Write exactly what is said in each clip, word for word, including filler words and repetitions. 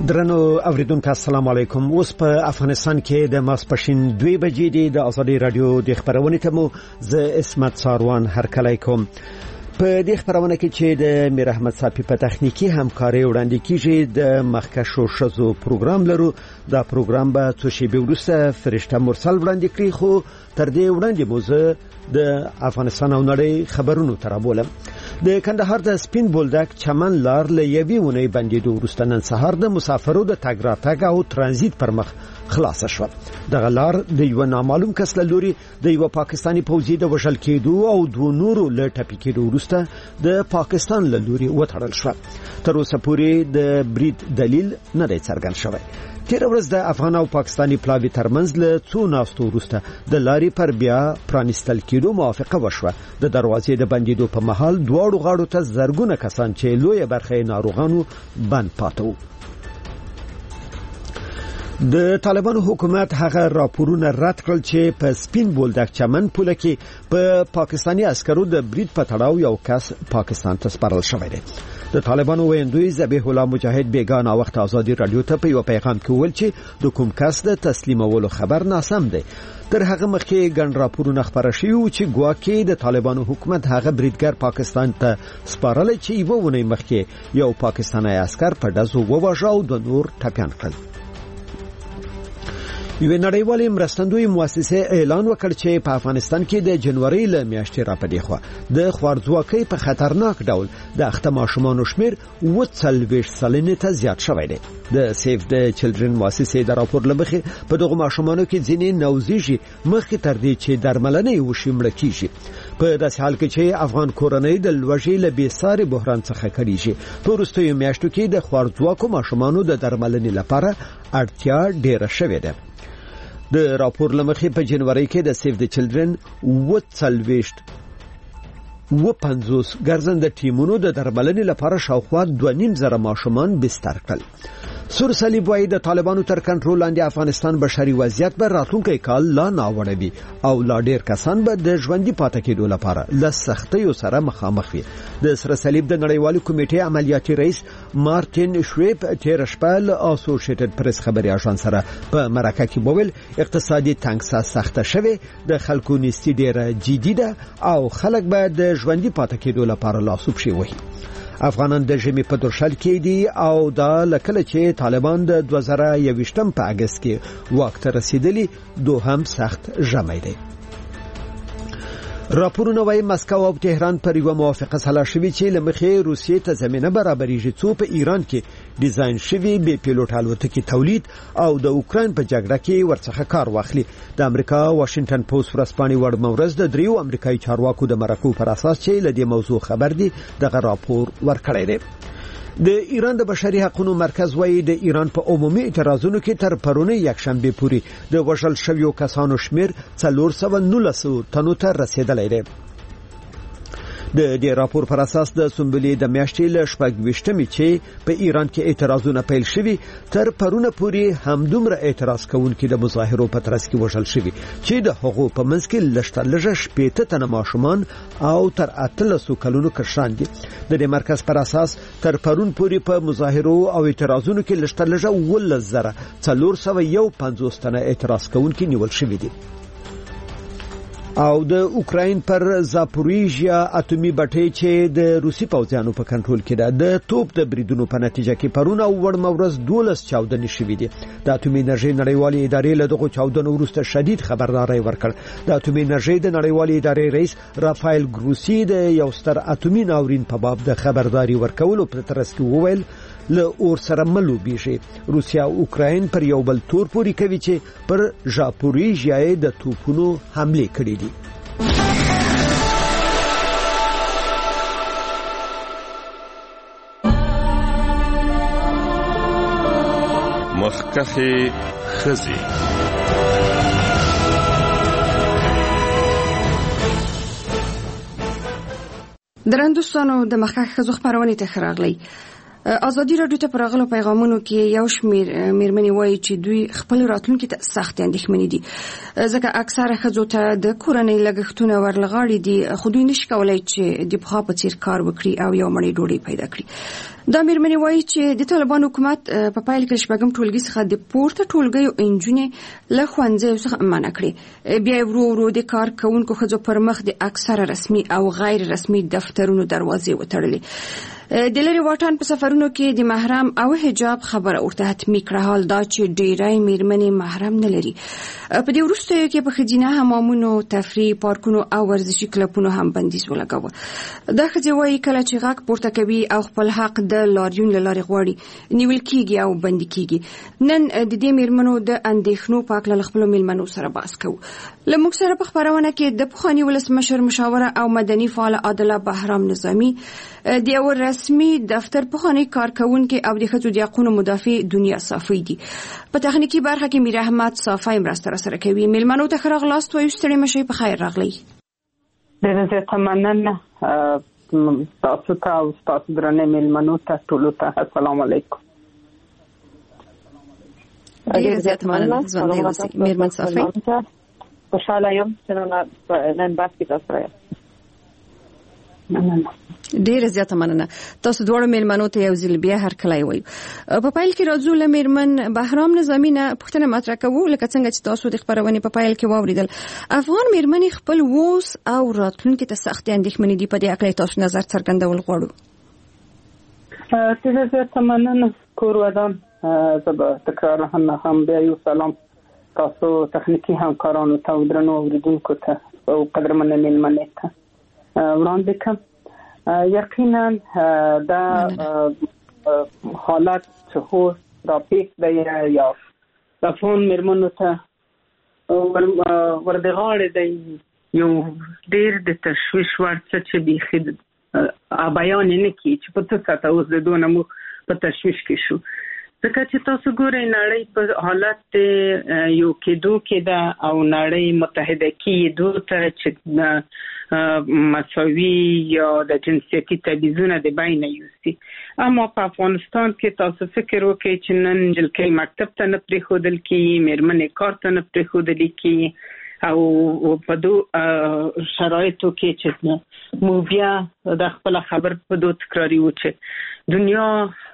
درنو اوریدونکو السلام علیکم. اوس په افغانستان کې د ماسپښین دوه بجې دی. د ازادي رادیو د خبرونې ته مو زه اسمت ساروان هرکلی کوم. په دې خبرونه کې چې د میر احمد صافي په تخنیکی همکاري وړاندې کیږي د مخکشو شزو پروګرام لرو. دا پروګرام به څو شی به ورسته فرشته مرسل وړاندې کړی، خو تر دې وړاندې موزه د افغانستان او نړۍ خبرونو ترابولم. د کندهار د سپین بولدک چمن لار له یوې ونې بندیدو وروسته نن سهار د مسافرو د تګ راتګ او ترانزیت پر مخ خلاص شو. دغه لار د یو نامعلوم کس له لوري د یو پاکستانی پوځي د وژل کېدو او دوه نورو له ټپي کېدو وروسته د پاکستان له لوري وتړل شو. تر اوسه پورې د برید دلیل نه دی څرګند شوی. تیر ورځ د افغان او پاکستانی پلاوی ترمنځ له څو ناستو وروسته د لارې پر بیا پرانستل کېدو موافقه وشوه. د دروازې د بندیدو په مهال دواړو غاړو ته زرګونه کسان چې لویه برخه ناروغانو بند پاتې وو. د طالبانو حکومت هغه راپورونه رد کړل چې په سپین بولدک چمن پوله کې په پا پاکستانی عسکرو د برید په تړاو یو کس پاکستان ته سپارل شوی دی. د طالبانو ویندوی ذبیح الله مجاهد بیگانه وخت ازادي رادیو ته په یو پیغام کې ویل چې د کوم کس د تسلیمولو خبر ناسم دی. تر هغه مخکې ګڼ راپورونه خبر شوي وو چې ګواکې د طالبانو حکومت هغه بریدګر پاکستان ته سپارل چې یو ونی مخکې یو پاکستانی عسكر په دزو وواژه او د نور ټپيان کړل. یو نړیوالې مرستندوی مؤسسه اعلان وکړ چې په افغانستان کې د جنوري ل میاشتې را پدې خو د خوارځواکۍ په خطرناک ډول د اخته ماشومان شمیر اوه څلوېښت سلنې ته زیات شوی دی. د سیف د چلډرن مؤسسه د راپور لمخې په دغه ماشومانو کې ځینې نوزيږي مخکې تر دې چې درملنې وشي مړه کیږي. په داسې حال کې چې افغان کورنۍ د لوږې له بېساري بحران څخه کړيږي. په وروستیو میاشتو کې د خوارځواکو ماشومانو د درملنې لپاره اړتیا ډېره شوې ده. د راپور لمخې په جنوري کې د سیف د چلډرن اوه څلوېښت اوه پنځوس ګرځنده ټیمونو د درملنې لپاره شاوخوا دوه نیم زره ماشومان بستر کړل. سور صلیب وايي د طالبانو تر کنټرول لاندې افغانستان بشري وضعیت به راتلونکي کال لا ناوړوي او لا ډیر کسان به د ژوندۍ پاتې کېدو لپاره له سختیو سره مخامخ وي. د سر صلیب د نړیوالې کمیټې عملیاتي رئیس مارټین شویپ تیر شپه له اسوسییټډ پریس خبري اژانس سره په مرکه کې وویل اقتصادي تنګسا سخته شوه، د خلکو نیستي ډیره جدي ده او خلک به د ژوندۍ پاتې کېدو لپاره لاسوب شي وي. افغانان د ژمي په درشل کې دي او دا لکه چې طالبان د دوه زره یوویشتم په اگست کې واک ته رسیدلی دوهم سخت ژمی دی. راپورونه وايي مسکو او تهران پر یو موافقه سره شوي چې لمخې روسیې ته زمينه برابرېږي څو په ایران کې ډیزاین شوی بې پیلوټ الوتکې تولید او د اوکراین په جګړه کې ورڅخه کار واخلي. د امریکا واشنگټن پوسټ ورځپاڼې وړ مورز د دریو امریکایي چارواکو د مرکو پر اساس چې له دې موضوع خبر دي دغه راپور ورکړی دی. د ایران د بشري حقوقو مرکز وايي د ایران په عمومي اعتراضونو کې تر پرونی یکشنبه پورې د وژل شویو کسانو شمیر څلور سوه نولس تنو ته رسیدلی دی. د دې راپور پر اساس د سنبلې د میاشتې له شپږویشتمې چې په ایران کې اعتراضونه پیل شوي تر پرونه پورې همدومره اعتراض کوونکي د مظاهرو په ترڅ کې وژل شوي چې د حقوق په منځ کې لږ لږ شپېته تنه ماشومان او تر اتلسو کلونو کشران دي. د دې مرکز پر اساس تر پرون پورې په مظاهرو او اعتراضونو کې لږ لږ ولس زره څلور سوه یو پنځوس تنه اعتراض کوونکي نیول شوي دي. او د اوکراین پر زاپوریژیا اټومي بټۍ چې د روسي پوځیانو په کنټرول کې ده د توپ د بریدونو په نتیجه کې پرونه وړ مورز دولس چاودنې شوې دي. د اټومي انرژي نړیوالې ادارې له دغو چاودنو وروسته شدید خبرداري ورکړ. د اټومي انرژي د نړیوالې ادارې رئیس رافایل ګروسی د یو ستر اټومي ناورین په باب د خبرداري ورکولو په ترڅ کې وویل له اور سره ملوبېږي. روسیا او اوکراین پر یو بل تور پوري کوي چې پر زاپوریژیا د توپونو حمله کړې دي. مخکخي خزي درندوستانو د مخکخ خزو خبرونه ته خراغلی. ازادي راډیو ته پراغلو پیغامونو کې یو شمیر میرمنې وایي چې دوی خپل راتلونکي ته سخت اندېښمنې دي ځکه اکثره ښځو ته د کورنۍ لګښتونه ورلغاړي دي خو دوی نشي کولای چې د پخوا په څیر کار وکړي او یو مړۍ ډوډۍ پیدا کړي. دا میرمنې وایي چې د طالبان حکومت په پایل کې شپږم ټولګي څخه د پورته ټولګیو انجونې له ښوونځیو څخه منع کړې. بیا ورو ورو د کار کوونکو ښځو پر مخ د اکثره رسمي او غیر رسمي دفترونو دروازې وتړلې. د لري واټن په سفرونو کې د محرم او حجاب خبره ورته حتمي کړه، حال دا چې ډېرای میرمنې محرم نه لري. په دې وروستیو کې په ښځینه حمامونو، تفریح پارکونو او ورزشي کلبونو هم بندیز ولګاوه. دا ښځې وایي کله چې غږ پورته کوي او خپل حق د لاریون له لارې غواړي نیول کېږي او بندي کېږي. نن د دې میرمنو د اندېښنو په هکله له خپلو میلمنو سره بحث کوو. له موږ سره په خپرونه کې د پخواني ولسمشر مشاوره او مدني فعال عادله بهرام نظامي، د یو رسمي دفتر پخوانی کارکونکي او د ښځو د حقوقو مدافع دنیا صافی دي. په تخنیکی برخه کې میر احمد صافی مرسته سره کوي. میلمنو ته ښه راغلاست وایو، ستړي مشئ، په خیر راغلی. ډېره زیاته مننه تاسو ته او تاسو درنه میلمنو ته ټولو ته السلام علیکم. ډېره زیاته مننه ژوندۍ اوسئ میرمن صافی. خوشاله یم چې نن بحث کې تاسو راغلی. مننه. ډیره زیاته مننه. تاسو دواړو میلمنو ته یو ځل بیا هر کله وایو. په پایل کې راځو له میرمن بهرام نظامي نه پوښتنه مطرح کوو. لکه څنګه چې تاسو د خبرونې په پایل کې واوریدل، افغان میرمنې خپل ووس او راتلونکي ته سخت اندېښمنې دي. په دې اړه تاسو نظر څرګندول غواړو. ډیره زیاته مننه کور ودان. زه تکرار هم هم بیا یو سلام تاسو تخنیکی همکارانو ته او درنو اوریدونکو ته او قدرمن میلمنې ته وړاندې کوم. یقینا دا حالت چې هو را پیښ دی یا د افغان میرمنو ته وردغاړې دی یو ډېر د تشویش وړ څه چې بیخي بیان نه کړي چې په څه ساته اوس د دونه مو په تشویش کې شو. ځکه چې تاسو ګورئ نړۍ په حالت یو کېدو کې ده او نړۍ متحده کېدو ته چې مساوي یا د جنسیتي تبعیضونه د بینه یوسي. اما په افغانستان کې تاسو فکر وکړئ چې نن جلکۍ مکتب ته نه پرېښودل کېږي، میرمنې کار ته نه پرېښودل کېږي او په دو شرایطو کې چې مو بیا د خپل خبر په دو تکراري و چې دنیا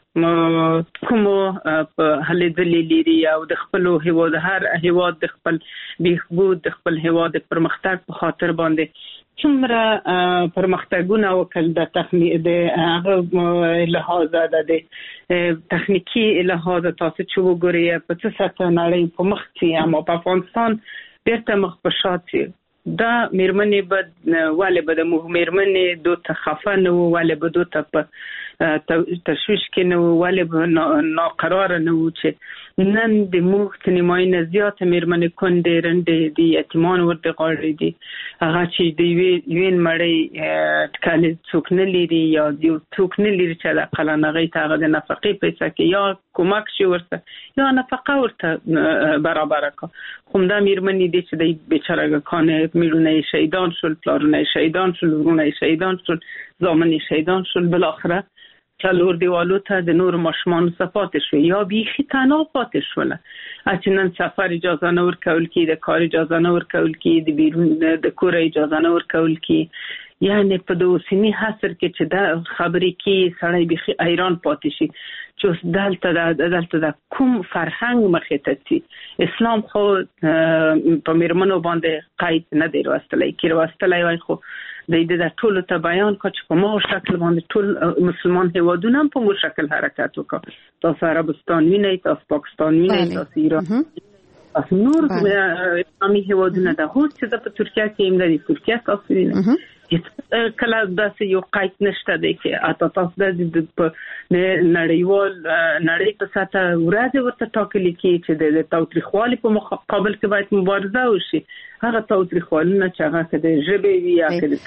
کومو په هلې ځلې لري او د خپل هیواد هر هیواد د خپل بهبود د خپل هیواد د پرمختګ په خاطر باندې څومره پرمختګونه وکړل د تخنیک د هغه لحاظ د تخنیکی لحاظ تاسو چې وګورئ په څه ساته نړۍ په مخ کې اما په افغانستان بیرته مخ په شاته دا میرمنې بد والے بد میرمنې دوه خفه نه والے بد دوه په تشویش کې نه والے ناقرار نه و چې نن د موږ تنماینه زیات میرمنې کندې رندې دي یتیمان ورته غاړي دي هغه چې دی وین مړی ټکل څوک نه لري یا یو څوک نه لري چې د قلنغې ته د نفقې پیسې کې یا کومک شي ورته یا نفقه ورته برابر کا کوم دا میرمنې دي چې د بیچاره کانه میړونه شهیدان شول، پلارونه شهیدان شول، ورونه شهیدان شول، زامن شهیدان شول، بل اخره څلور دیوالو ته د نور ماشومان صفات شو یا بیخي تنها پاتې شول. چې نن سفر اجازه نه ورکول کی، د کار اجازه نه ورکول کی، د بیرون د کور اجازه نه ورکول کی. یعنی په دوسنی حصر کې چې دا خبرې کې سړی بیخي ایران پاتې شي چې دلته دلته د کوم فرهنګ مخې ته چې اسلام خو په میرمنو باندې قید نه دی راوستلی کې راوستلی وای خو د دې د ټولو ته بیان کا چې په مو شکل باندې ټول مسلمان هیوادونه هم په مو شکل حرکت وکړي. تاسو عربستان وینئ، تاسو پاکستان وینئ، تاسو ایران تاسو نور اسلامي هیوادونه ده هو چې د ترکیه کې هم د ترکیه تاسو وینئ کله داسې یو قید نشته دی چې اته تاسو د نړیوال نړۍ په ساته ورځ ورته ټاکلي کې چې د تاوتریخوالي په مقابل کې باید مبارزه وشي. هغه تاوتریخوالونه چې هغه د ژبې وي یا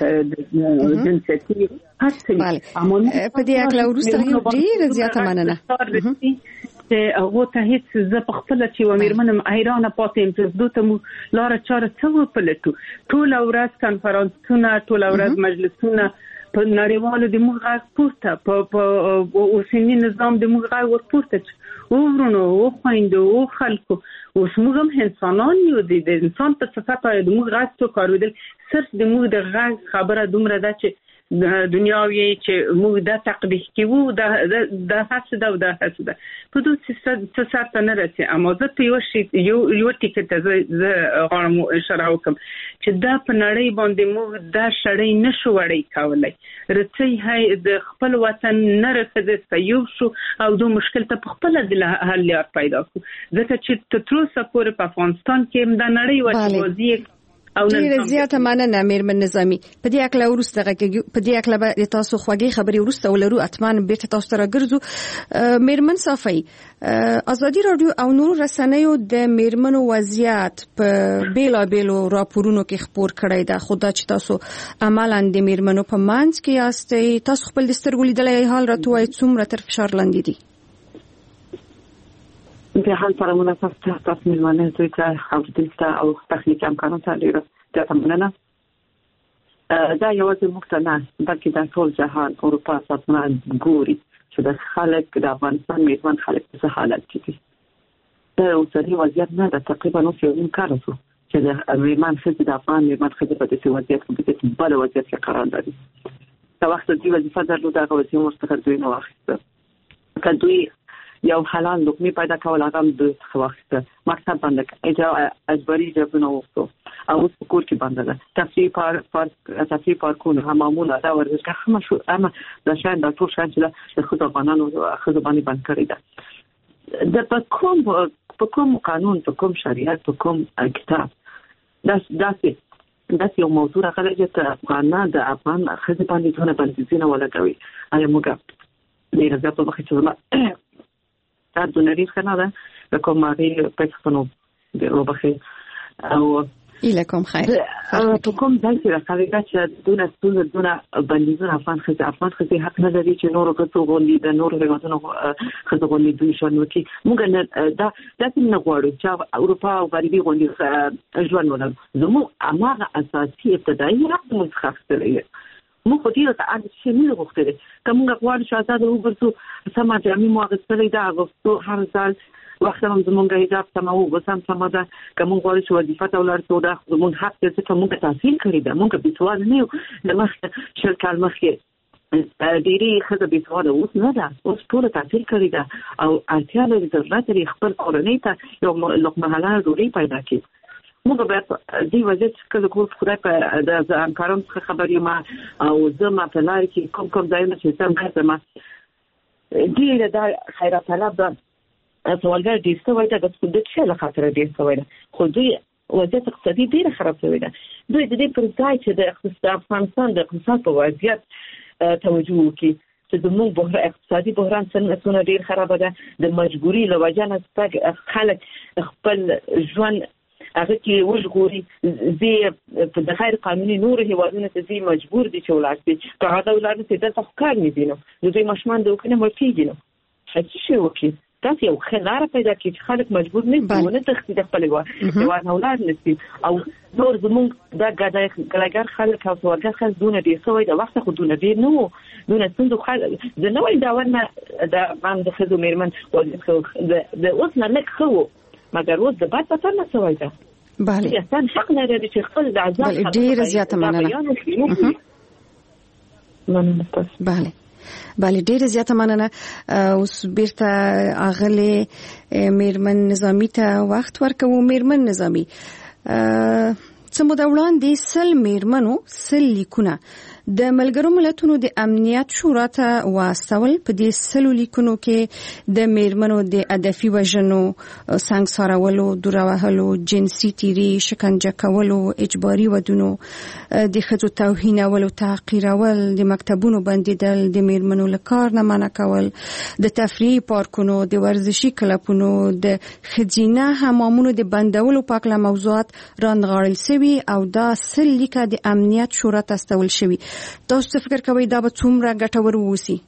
د جنسیتي هڅې په دې اړه وروسته یو ډېر زیاته مننه چې هغه ته هیڅ زه په خپل چې و میرمنم ایران پاتې امتیاز دوته مو لار چاره څو پلټو ټول ورځ کانفرنسونه ټول ورځ مجلسونه په نړیوالو د موږ غږ پورته په اوسنی نظام د موږ غږ ورپورته ورونو او خويندو او خلکو اوس موږ هم انسانان یو د انسان په صفت د موږ غږ تو کارودل صرف د موږ د غږ خبره دومره ده چې دنیاوی چې موږ د تقبیح کیو د د هڅه ده او د هڅه ده په دوه څه څه نه راځي اما زه په یو شی یو یو ټیکټ ز غواړم اشاره وکم چې دا په نړۍ باندې موږ دا شړې نشو وړي کولای رڅي هي د خپل وطن نه رسېد یو شو او دوه مشکل ته په خپل د حل لار پیدا کو ځکه چې تر اوسه پورې په افغانستان کې د نړۍ وځي ډیره زیاته مننه میرمن نظامی په دې اکله ورسته غږی په دې اکله به تاسو خوږی خبري ورسته ولرو اتمان بیرته تاسو ته راګرځو میرمن صافی ازادي رادیو او نور رسنیو د میرمنو وضعیت په بیلا بیلو راپورونو کې خبر کړی دا خدا چې تاسو عملاً د میرمنو په منځ کې یاستئ تاسو خپل د سترګو لیدلې حال راټوي څومره تر فشار لاندې دي د حال پر مناسب تاسو ملمنه دوی ته حوضلته او تخنیکي امکانات لري ته مننه دا یو څه مختنه بلکې د ټول جهان اروپا ساتمان ګوري چې د خلک د افغانستان میرمن خلک په حالت کې دي دا اوسنی وضعیت نه د تقریبا نو یو امکان وو چې د میرمن خځې د افغان میرمن خځې په دې وضعیت کې د بل وضعیت کې قرار لري دا وخت د وظیفه درلوده هغه وظیفه مستقل دوی نه واخیسته کله یو حلال لقمه پیدا کول هغه د وخت مقصد باندې اجازه اجباري جبنه وکړو او اوس په کور کې باندې ده تفریح پار پار تفریح پارکونه همامونه دا ورزشګاه هم شو اما د شان د ټول شان چې د خود قانون او خود باندې باندې کړی ده د په کوم په کوم قانون په کوم شریعت په کوم کتاب دا داسې دا یو موضوع راغلی چې افغانان د افغان خځې باندې ټول باندې ځینې ولګوي ایا موږ ډیر زیات په وخت چې دا د نړۍ څخه ده کوم ماري پښتنو د روبخي او الهکم خیر په کوم ځای کې راځي چې دونه ټول دونه بندیزونه افغان خځې افغان خځې حق نه لري چې نور غوښتو غونډې د نور هیوادونو خځې غونډې دوی شنو کې موږ دا د څنګه غواړو چې اروپا او غربي غونډې ژوند ولرو زموږ اماغه اساسي ابتدایي حق موږ خاصه مو خو دې ته اړ شي نه غوښتل کوم غواړي چې آزاد وګرځو سم جامې مو غوښتل دا غوښتو هر ځل وخت هم زمونږ حجاب سمو وسم سم دا کوم غواړي چې وظیفه تولر ته دا زمونږ حق دې چې موږ تحصیل کړی دا موږ به توان نه یو لمخ شرکال مخې ډېری خزه به توان اوس نه دا اوس ټول تحصیل کړی دا او اړتیا لري ضرورت لري خپل کورنۍ ته یو لقمه حلال ډوډۍ پیدا کړي موږ به دې وجه کله کول خدای په د امکانم خبرې ما او زما په لار کې کوم کوم ځایونه چې سم راځم دې دا خیرات طلب ده سوالګر دې څه وایي دا د څه له خاطر دې څه وایي خو دوی وضعیت اقتصادي ډیر خراب شوی ده دوی د دې پر ځای چې د اقتصاد افغانستان د اقتصاد په وضعیت توجه وکړي چې د موږ بحران اقتصادي بحران څنګه ډیر خراب ده د مجبوري لوجه نه خلک خپل ژوند هغه کې وژغوري زی په غیر قانوني نور هیوادونو ته زی مجبور دي چې ولاسي که هغه ولادت ته د افکار نه دي نو دوی مشمان د وکنه مرتیږي نو هڅه شي وکړي تاسو یو خلار پیدا کړئ چې خلک مجبور نه وي ونه تخصیص خپل وای نو اولاد نشي او نور زموږ دا ګډاګر خلک او ورګر خلک دونه دي سوې د وخت خو دونه دي نو دونه څنګه خلک د نوې دا ونه د باندې خزو میرمن او د اوس نه لک خو مګر اوس د بات پته نه سوې ده بله یستان حق لري چې خپل د عذاب بله ډیر زیاته مننه مننه بله بله ډیر زیاته مننه اوس بیرته اغله میرمن نظامی ته وخت ورکوم میرمن نظامی څه مو دا وړاندې سل میرمنو سل لیکونه د ملګرو ملتونو د امنیت شورا ته واستول په دې سلو لیکونو کې د میرمنو د هدفي وژنو سنګسارولو دوروهلو جنسي تیری شکنجه کولو اجباري ودونو د ښځو توهینولو تحقیرول د مکتبونو بندیدل د میرمنو له کار نه منع کول د تفریح پارکونو د ورزشي کلبونو د ښځینه حمامونو د بندولو په اړه موضوعات رانغاړل شوي او دا سل لیکه د امنیت شورا ته استول شوي تاسو څه فکر کوئ دا به څومره ګټور ووسی؟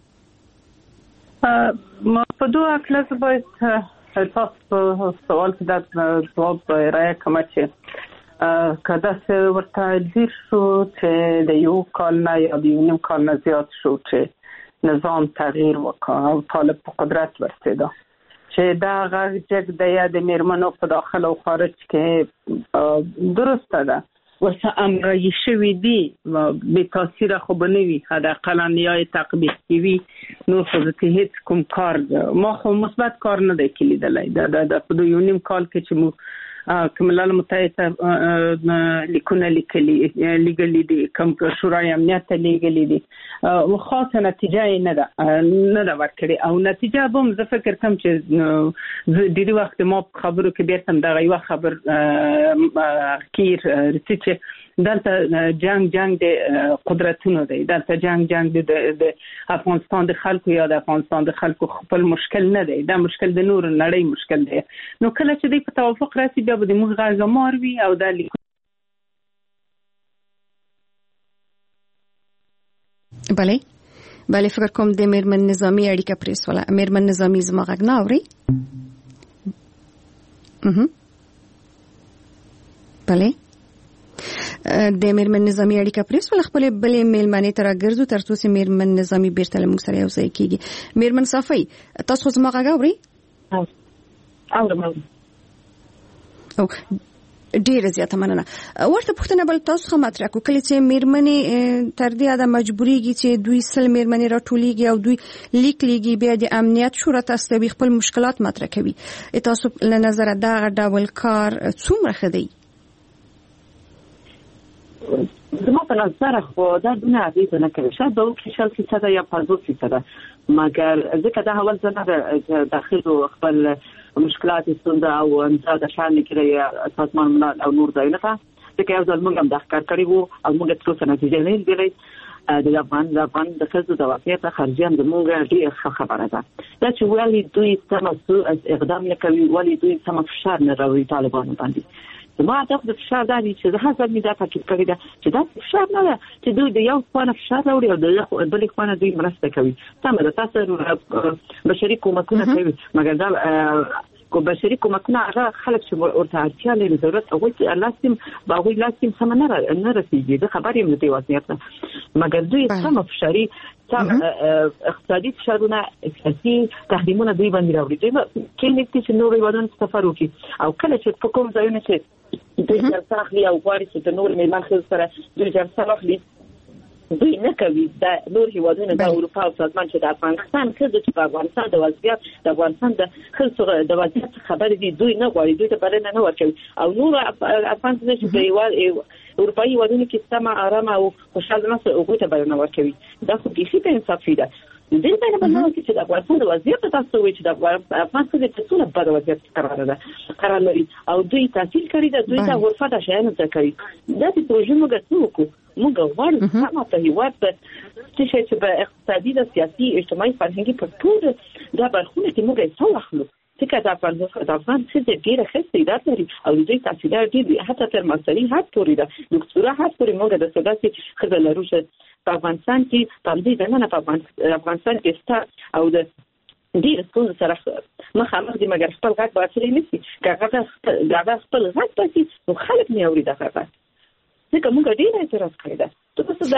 ما په دوه کلاس باید تاسو په سوال کې دا جواب راځي کوم چې کدا څه ورته ځیر شو چې د یو کال نه یا د یو نیم کال نه زیات شو چې نظام تغییر وکړ او طالب په قدرت ورسېده چې دا غږ جګ د د میرمنو په داخل او خارج کې درسته ده وسه امرایي شوی دی به تاثیر خو بنوي حداقل نیای تطبیق کیوي نو خو ځکه هیڅ کوم کار ما خو مثبت کار نه دی کلیدلای دا د په یو نیم کال کې چې مو کملال متحده لیکونه لیکلي لیکلي دي کوم شورای امنیت لیکلي دي خاصه نتیجه نه ده نه ده ورکړي او نتیجه به زه فکر کوم چې د دې وخت ما خبرو کې بیرته دا یو خبر کیر رسېږي دلته جنگ جنگ د قدرتونو دی دلته جنگ جنگ د افغانستان د خلکو یا د افغانستان د خلکو خپل مشکل نه دی دا مشکل د نور نړۍ مشکل دی نو کله چې د په توافق راسي بیا به د موږ غږ مار وي او د بله بله فکر کوم د میرمن نظامی اړیکه پریس ولا میرمن نظامی زما غږ نه اوري اها بله د میرمن نظامی اړیکه پریس ول خپل بلې میلمنې تر ګرځو تر څو میرمن نظامی بیرته لمږ سره یو ځای کیږي میرمن صافی تاسو زما غږ اوري اورم او ډیره زیاته مننه ورته پوښتنه بل تاسو هم مطرح کو کله چې میرمنې تر دې اده مجبوریږي چې دوی سل میرمنې راټولېږي او دوی لیک لیږي بیا د امنیت شورا تاسو خپل مشکلات مطرح کوي تاسو له نظر دا ډول کار څومره خدي زما په نظر خو دا دونه عزیز نه کوي شاید به وکړي شل فیصد یا پنځوس فیصد مګر ځکه دا اول ځنه داخل خپل مشکلات ستونزه او امتیاز شامل کړي سازمان ملل او نور ځایونه ته ځکه یو ځل موږ هم د ښکار کړی وو او موږ تر اوسه نتیجه نه لیدلې د افغان د افغان د ښځو د واقعیت خارجیان زموږ ډېره ښه خبره ده دا چې ولې دوی سم اقدام نه کوي ولې دوی سم فشار نه راوړي طالبانو باندې ما ته د فشار د دې چې زه هڅه مې دا تاکید کړی دا چې دا فشار نه ده چې دوی د یو خانه فشار راوړي او د بل خانه دوی مرسته کوي سم ده تاسو بشري کومکونه کوي مګر دا کو بشري کومکونه هغه خلک چې ورته اړتیا لري ضرورت او چې لازم باغوي لازم سم نه نه رسیږي د خبرې مې دی واسطه مګر دوی سم فشاري سم اقتصادي فشارونه سیاسي تحریمونه دوی باندې راوړي دوی کله چې نور هیوادونو سفر وکړي او کله چې په کوم ځایونه چې دوی جلسه اخلي او غواړي چې د نور میلمن خلک سره دوی جلسه اخلي دوی نه کوي دا نور هیوادونه د اروپا او سازمان چې د افغانستان کې د افغانستان د وضعیت د افغانستان د خلکو د وضعیت خبرې دي دوی نه غواړي دوی ته بلنه نه ورکوي او نور افغانستان چې د اروپایي هیوادونو کې سم آرام او خوشاله نه اوږه ته بلنه ورکوي دا خو کیسه په انصافي ده د دې په اړه نو چې د افغانستان د وضعیت تاسو وایي چې د افغانستان د ټولو په وضعیت قرار ده قرار لري او دوی تحصیل کړی دا دوی ته غرفه د شایانو ته کوي دا د پروژې موږ څوک موږ غواړو سمه ته هیواد چې چې په اقتصادي د سیاسي اجتماعي فرهنګي په ټول دا برخونه کې موږ یې څو اخلو ځکه د افغانستان د افغان څخه ډیره ښه استعداد لري او دوی تحصیلات دي حتی تر ماستري حد پورې ده دکتورا حد پورې موږ د سوداسي خزه لرو چې په افغانستان کې په دې نه په افغانستان کې ست او د ډیر څه سره مخامخ دي مګر خپل غږ باطل نه شي هغه هغه خپل غږ پاتې نو خلک نه اوري دا هغه ځکه موږ ډیر اعتراض کړی دا تاسو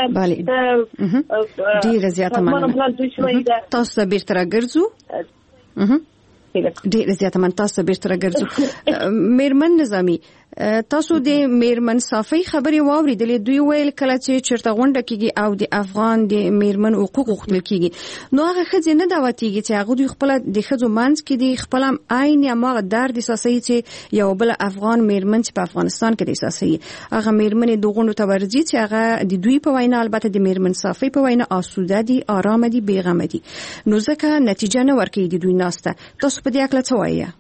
دا ډیر زیاته مننه تاسو بیرته راګرځو ډیر زیاته من تاسو بیرته راګرځو میرمن نظامی تاسو د میرمن صافی خبرې واوریدلې دوی ویل کله چې چرته غونډه کیږي او د افغان د میرمن حقوق غوښتل کیږي نو هغه خځې نه دعوتېږي چې هغه دوی خپل د خځو منځ کې دي خپل عین یا ما درد احساسي چې یو بل افغان میرمن چې په افغانستان کې د احساسي هغه میرمن د غونډو ته ورځي چې هغه د دوی په وینا البته د میرمن صافی په وینا آسوده دي آرام دي بیغم دي نو ځکه نتیجه نه ورکړي د دوی ناسته تاسو په دې اړه څه وایي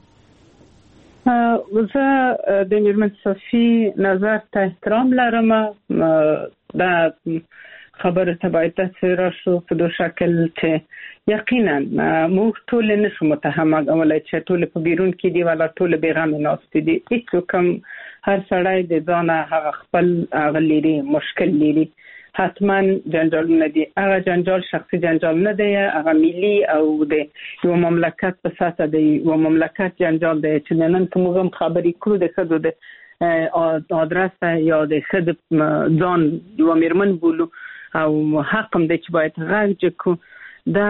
زه د میرمن صافی نظر ته احترام لرم دا خبره ته باید تاثیر راشو په دو شکل چې یقینا موږ ټول نشو متهمه کولای چې ټول په بیرون کې دی ولا ټول بیغم ناست دي هیڅ کوم هر سړی د ځانه هغه خپل غلیری مشکل لري حتما جنجال نه دی هغه جنجال شخصي جنجال نه دی هغه ملي او د یو مملکت په ساته دی یو مملکت جنجال دی چې نن کوم خبرې کړو د څه د آدرس یا د خد ځان یو میرمن بولو او حقم د چې باید غږ کو دا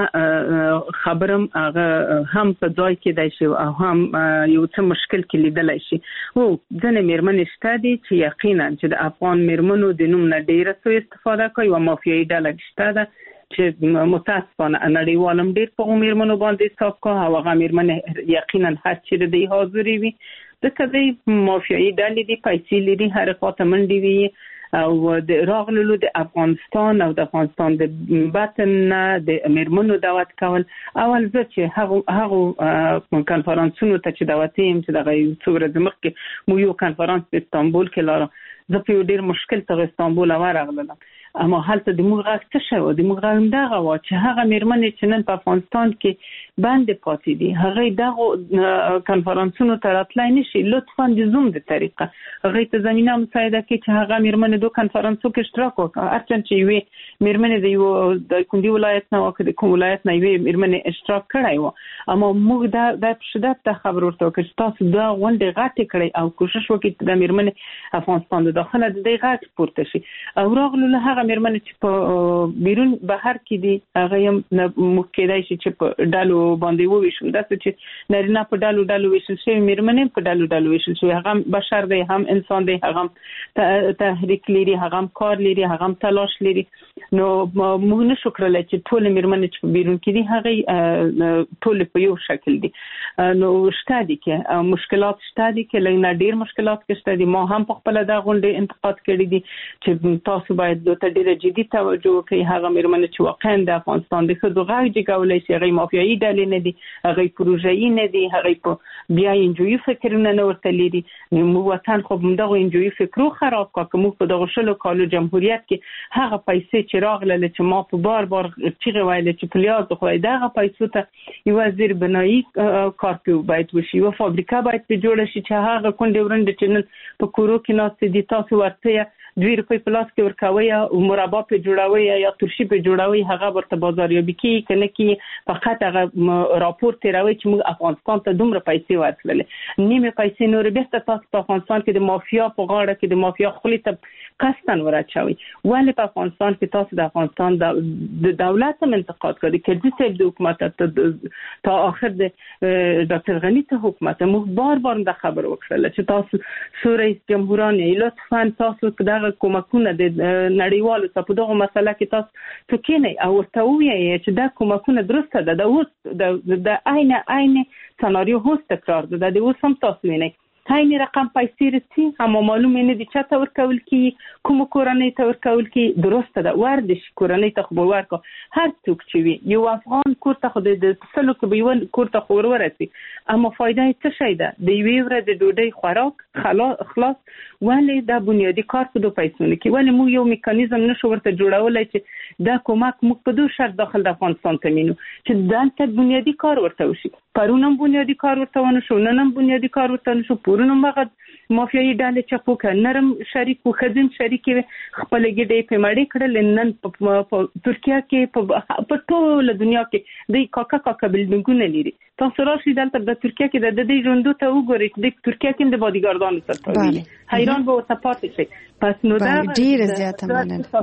خبرم هغه هم په ځای کې دی شي او هم یو څه مشکل کې لیدل شي او ځنه میرمن شته دي چې یقینا چې د افغان میرمنو د نوم نه ډیره سو استفاده کوي او مافیایي ډله شته ده چې متاسفانه نړیوالم ډیر په میرمنو باندې حساب کوي او هغه میرمن یقینا هر چې د حاضرې وي د کدی مافیایي ډلې دي پیسې لري هر خاطر منډي وي او د راغلو د افغانستان او د افغانستان د باطن د میرمنو دعوت کول اول ځکه چې هغه هغه کانفرنسونو ته چې دعوت یې چې دغه څو ورځې مخکې مو یو کانفرنس په استانبول کې لاره زه په ډیر مشکل ته استانبول ورغلم اما هلته د موږ غږ څه شو د موږ غږ دغه وا چې هغه میرمنې چې نن په افغانستان کې باندې پاتې دي هغه دغه کانفرنسونو ته راتلای نشي لطفا د زوم د طریقه هغه ته زمينه مساعده کې چې هغه میرمنې دوه کانفرنسو کې اشتراک وکړي اصلا چې وي میرمنې د یو د کوندي ولایت نه وکړي کوم ولایت نه وي میرمنې اشتراک کړای و اما موږ دا د شدت ته خبر ورته وکړو تاسو دا غونډه غټه کړئ او کوشش وکړئ د میرمنې افغانستان د داخله د دې غټ پورته شي او راغلو له هغه میرمنې چې په بیرون بهر کې دي هغه هم مخکېدای شي چې په ډالو باندې وویشل دا چې نارینه په ډالو ډالو ویشل شي میرمنې په ډالو ډالو ویشل شي هغه بشر دی هم انسان دی هغه تحریک لري هغه کار لري هغه تلاش لري نو موږ نشو کړلای چې ټول میرمنې چې بیرون کې دي هغه ټول په یو شکل دي نو شته دي کې مشکلات شته دي کې لږ نه ډیر مشکلات کې شته دي ما هم په خپل د غونډې انتقاد کړی دي چې تاسو باید د ډیر جدي توجه وکړئ هغه میرمنې چې واقعا د افغانستان د خدو غږ جوړولای شي هغه مافیایي ډلې نه دي هغه پروژې نه دي هغه په بیا انجوي فکرونه نه ورته لري نو وطن خو موږ انجوي فکرو خراب کا کوم په دغه شلو کالو جمهوریت کې هغه پیسې چې راغله چې ما په بار بار چیغه وایله چې پلیاز خو دغه پیسې ته یو وزیر بنایي کار کوي باید وشي او فابریکه باید جوړ شي چې هغه کونډه ورنده چې نن په کورو کې ناست دي تاسو ورته دوی روپۍ په لاس کې ورکوي او مربا په جوړوي یا ترشي په جوړوي هغه ورته بازاریابي کوي کنه کې فقط هغه راپور تیروي چې موږ افغانستان ته دومره پیسې ورکړل نیمه پیسې نور به تاسو په افغانستان کې د مافیا په غاړه کې د مافیا خولي ته قصدن ورچوي ولی په افغانستان کې تاسو د افغانستان د دولت هم انتقاد کړی چې د سیب د حکومت ته اخر د ډاکټر غنی ته حکومت موږ بار بار د خبر وکړل چې تاسو سوري جمهوریت لطفا تاسو دغه کومکونه د نړیوالو ته په دغه مسله کې تاسو څه کینی او ورته وایي چې دا کومکونه درسته ده د اوس د عین عین سناریو هوس تکرار ده د اوس هم تاسو وینئ هاي رقم پیسې رسي هم معلومه نه دي چې تا ورکول کی کوم کورنۍ ته ورکول کی درسته ده ورد شي کورنۍ ته خو ورکو هر څوک چې وي یو افغان کور ته خو د سلو کې به یو کور ته خو ورورسي اما فائدہ څه شي ده د یوې ورځې د ډوډۍ خوراک خلاص ولی دا بنیادی کار په دوه پیسونه کې ولی مو یو میکانیزم نشو ورته جوړولای چې دا کومک موږ په دوه شرط داخل د افغانستان ته مينو چې دلته بنیادی کار ورته وشي پرونم بنیادی کار ورته ونه شو ننم بنیادی کار ورته نشو پرونم مغد مافیایي ډلې چې پوکه نرم شریک او خدم شریک خپل ګډې په مړې کړل نن په ترکیه کې په ټول دنیا کې د کاکا کاکا بلډینګونه لري تاسو راشي دلته د ترکیه کې د دې ژوندو ته وګورئ د ترکیه کې د بادیګاردانو سره حیران به وته پاتې شي پس نو دا ډیره زیاته مننه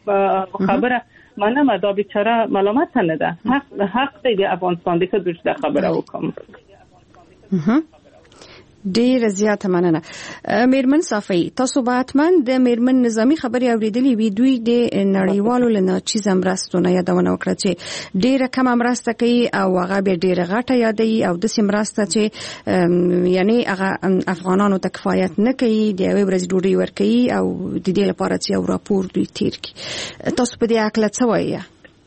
بله خبره منم دا بیچاره ملامت نه ده حق حق دی افغانستان د خدای خبره وکم ډیره زیاته مننه میرمن صافی تاسو به حتما د میرمن نظامی خبري اوریدلې وي دوی د نړیوالو لناچی زمرستونه یادونه وکړه چې ډیره کم امرسته کوي او هغه به ډیره غټه یادوي او د سیمرسته چې یعنی هغه افغانانو ته کفایت نه کوي د یوې ورځې ډوډۍ ورکوي او د دې لپاره چې یو راپور دوی تیر کړي تاسو په دې اړه څه وایي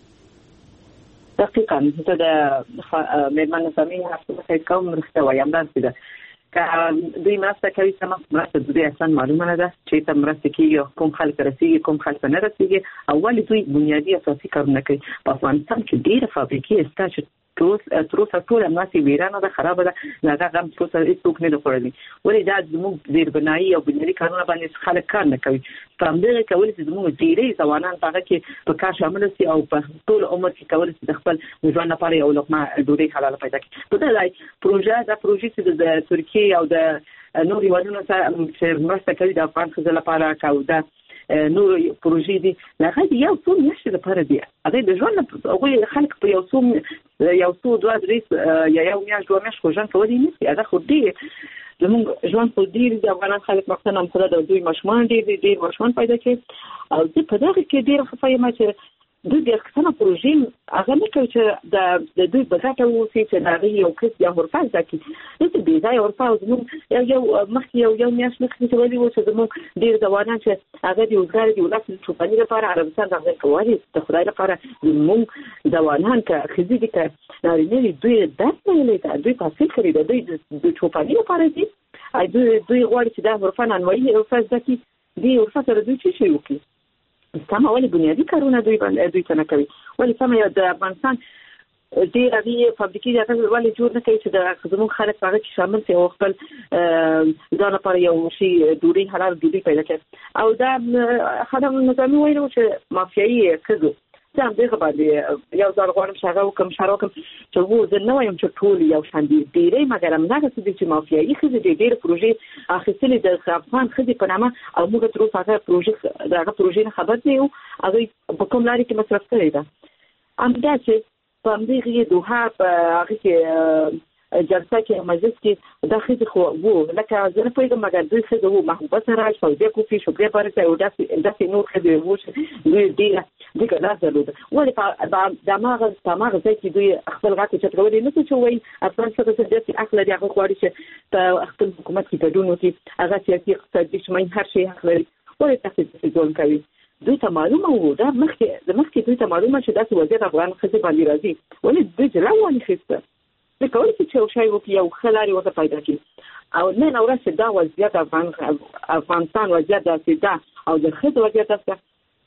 دقیقاً زه د میرمن نظامی هڅه کوم مرسته وایم دا دوی مرسته کوي سمه مرسته دوی اصلا معلومه نه ده چې تم مرسته کیږي کوم خلک رسیږي کوم خلک نه رسیږي اول دوی بنیادی اساسي کارونه کوي په افغانستان کې ډېر فابریکې شته چې تروس تروس ټول ماسي ویرانه ده خراب ده نه غم تروس هیڅوک نه لري ولې دا زموږ زیر بنایي او بنیادی کارونه باندې خلک کار نه کوي په همدغه کول چې زموږ ډېرې ځوانان هغه کې په کار شامل شي او په ټول عمر کې کول چې خپل ځوان لپاره یو لقمه ډوډۍ حلاله پیدا کړي په دې پروژه دا پروژه چې د ترکیه او د نور یوانونه چې مرسته کوي د افغان ښځو لپاره کاوده نور پروژې دي هغه یو څو میاشتې لپاره دي هغه د ژوند هغه خلک په یو څو یو څو دوه درې یا یو میاشت دوه میاشت خو ژوند کولی نشي هغه خو ډېر زموږ ژوند خو ډېر د افغانان خلک مخته هم خو د دوی ماشومان ډېر ډېر ماشومان پیدا کوي او زه په دغه کې ډېر خفه یم چې دوی د اقتصاد پروژې هغه نه کوي چې د دوی په ګټه واوسي چې د هغې یو کس یا غرفه زده کړي داسې بې ځایه غرفه او زموږ یو مخکې یو یو میاشت مخکې چې ویلي وو چې زموږ ډېر ځوانان چې هغه د روزګار د ولس د چوپاني لپاره عربستان ته ځای کولی د خدای لپاره زموږ ځوانان که ښځې دي که نارینه دي دوی درس ویلی ده دوی تحصیل کړی ده دوی د چوپاني لپاره دي دوی دوی غواړي چې دا غرفه نانوایي غرفه زده کړي دې غرفه سره دوی څه شی وکړي سمه ولې بنیادي کارونه دوی دوی څه نه کوي ولې سمه یو د افغانستان ډېر هغې فابریکې د هغه ولې جوړ نه کوي چې د زموږ خلک په هغه کې شامل شي او خپل ځان لپاره یو شي ډوډۍ حلال ډوډۍ پیدا کړي او دا خدم نظامي ویلو چې مافیایي ښځو زه همدغه باندې یو ځل غواړم چې هغه وکړم اشاره وکړم چې و زه نه وایم چې ټول یو شان دي ډېری مګر همدغسې دي چې مافیایي ښځې دي ډېرې پروژې اخیستلې د افغان ښځې په نامه او موږ تر اوسه هغه پروژې د هغه پروژې نه خبر نه یو هغوی په کوم لارې کې مصرف کړې ده همداسې په همدغې دوحه په هغې کې جلسه کې مجلس کې دا ښځې خو وو لکه زه نه پوهېږم مګر دوی ښځې وو محبوبه سراج فوزیه کوفي شکریه بارکزی او داسې داسې نور ښځې وو چې دوی ډېره دغه لاس درلوده ولې په هماغه په هماغه ځای کې دوی خپل غږ اوچت کولی نه څه چې وایي افغان ښځه داسې حق لري هغه غواړي چې په خپل حکومت کې ګډون وکړي هغه سیاسي اقتصادي اجتماعي هر شی حق لري ولې داسې داسې ژوند کوي دوی ته معلومه وو دا مخکې د مخکې دوی ته معلومه چې داسې وضعیت افغان ښځې باندې راځي ولې دوی جلا وانخیسته دوی کولی شي چې یو شی وکړي یو ښه لارې ورته پیدا کړي او نن ورځ چې دا وضعیت افغان افغانستان وضعیت داسې ده او د ښځو وضعیت داسې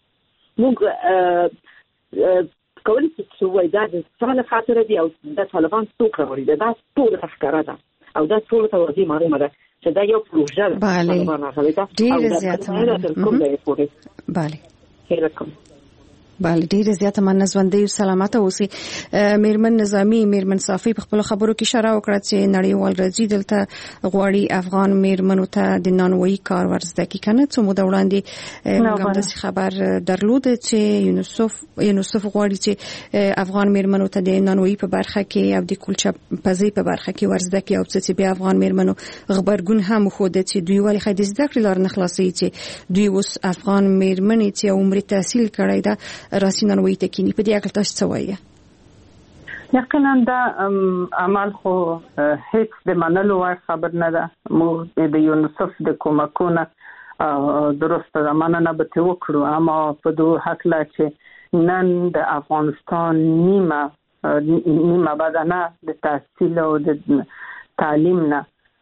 موږ کولی شي چې وایي دا د څه له خاطره دي او د طالبان څوک راوړي ده دا ټوله ته ښکاره ده او دا ټوله ته ورځي معلومه ده چې دا یو پروژه ده بله ډېره زیاته بله خیره کوم بله ډیره زیاته من ژوندۍ او سلامته اوسئ. میرمن نظامی میرمن صافی په خپل خبرو کې اشاره وکړه چې نړیوال راځي دلته غواړي افغان میرمنو ته د نانوایي کار ورزده کی کنه څو مو د وړاندې موږ د خبر درلود چې یونیسف یونیسف غواړي چې افغان میرمنو ته د نانوایي په برخه کې او د کلچه پزی په برخه کې ورزده کی او چې به افغان میرمنو خبرګون هم خو د چې دوی ولې خدای زده کړل لار نه خلاصي چې دوی اوس افغان میرمنې چې عمر تحصیل کړی دا راسینان وایي تکینی په دې اړه تاسو څه وایي؟ یقینا دا عمل خو هیڅ د منلو وړ خبر نه ده. موږ د یونیسف د کومکونه درسته مننه به ته وکړو اما په دوه حق لا چې نن د افغانستان نیمه نیمه بدنه د تحصیل او د تعلیم نه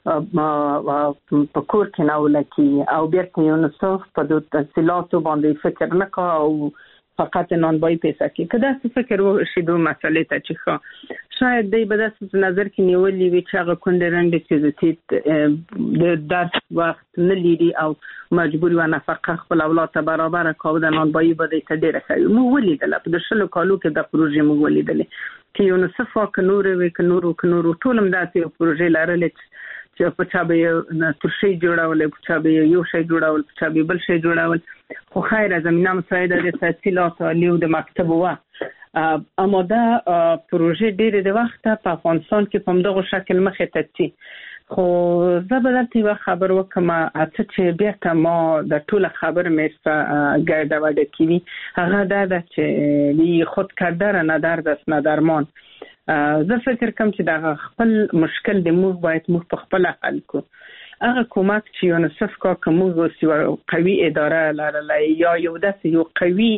په کور کې نه ولکي او بیرته یونیسف په دوه تحصیلاتو باندې فکر نه کوي او فقط نانوایی پیسه کې که داسې فکر وشي دوه مسئلې ته چې ښه شاید دی به داسې نظر کې نیولي وي چې هغه کونډې رنډې چې د درس وخت نه لري او مجبور و نفقه خپل اولاد ته برابره کاوه د نانوایی به دی ته ډېره ښه وي. موږ ولیدله په د شلو کالو کې د پروژې موږ ولیدلې که یونیسف وا که نورې وي که نورو که نورو ټول هم داسې یو پروژې لرلې چې په چا به یې ترشی جوړول په چا به یو شی جوړول په چا به بل شی جوړول خو خیره زمینه مساعده د تحصیلات عالی او د مکتب و اما دا پروژې ډېرې د وخته په افغانستان کې په همدغه شکل مخې ته ځي. خو زه به درته یوه خبر وکړم څه چې بیرته ما د ټوله خبر مې څه ګرده وډه کوي هغه دا ده چې بی خود کردن نه درد است نه درمان. زه فکر کوم چې دا خپل مشکل د موږ باید موږ په خپل حل کو. هغه کومک چې یونیسف کا کوم یو قوي اداره لرلای یا یو داسې یو قوي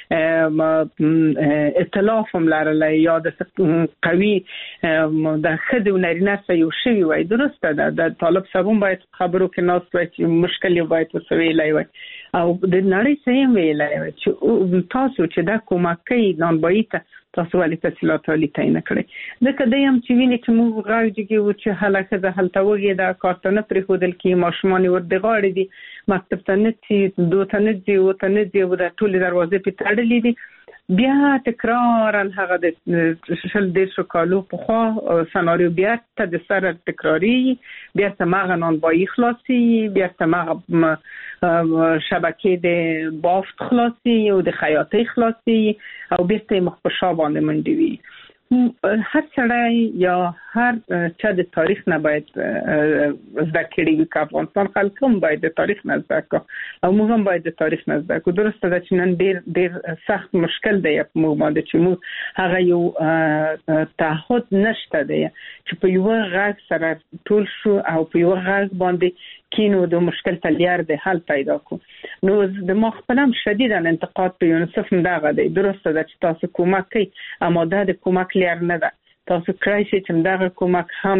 ائتلاف هم لرلای یا د قوي د خدو نارینه سره یو شوی وای درسته ده د طالب صاحب باید خبرو کې ناس وای چې مشکل یو باید وسویلای وای او د نړۍ سره ویلای وای چې تاسو چې دا کومک کوي نانوایی ته تاسو ولې تحصیلات عالی تعیین کړئ ځکه دی هم چې ویني چې موږ غواړو چې هلکه د هلته وږي دا کار ته نه پرېښودل کېږي ماشومان یې ورد غاړې دي مکتب ته نه ځي دوه ته نه ځي اوه ته نه ځي او د ټولې دروازې پرې تړلې دي بیا تکرارا هغه د شل دیرشو کالو په خوا سناریو بیا ته د سره تکراری بیا ته مغه نانبایی خلاصي بیا ته مغه شبکه د بافت خلاصي او د خیاطۍ خلاصي او بیا ته مخ په شا باندې منډي وي. هر سړی یا هر چا د تاریخ نه باید زده کړي وي که افغانستان خلک هم باید د تاریخ نه زده کړو او موږ هم باید د تاریخ نه زده کړو. درسته ده چې نن ډېر ډېر سخت مشکل دی په موږ باندې چې موږ هغه یو تعهد نشته دی چې په یو غږ سره ټول شو او په یو غږ باندې کینو د مشکل ته لار د حل پیدا کو. نو د ما خپلم شدیدا انتقاد په یونیسف دغه دی. درسته ده چې تاسو کومک کوي اما دا د کومک لار نه ده. تاسو کړئ چې دغه کومک هم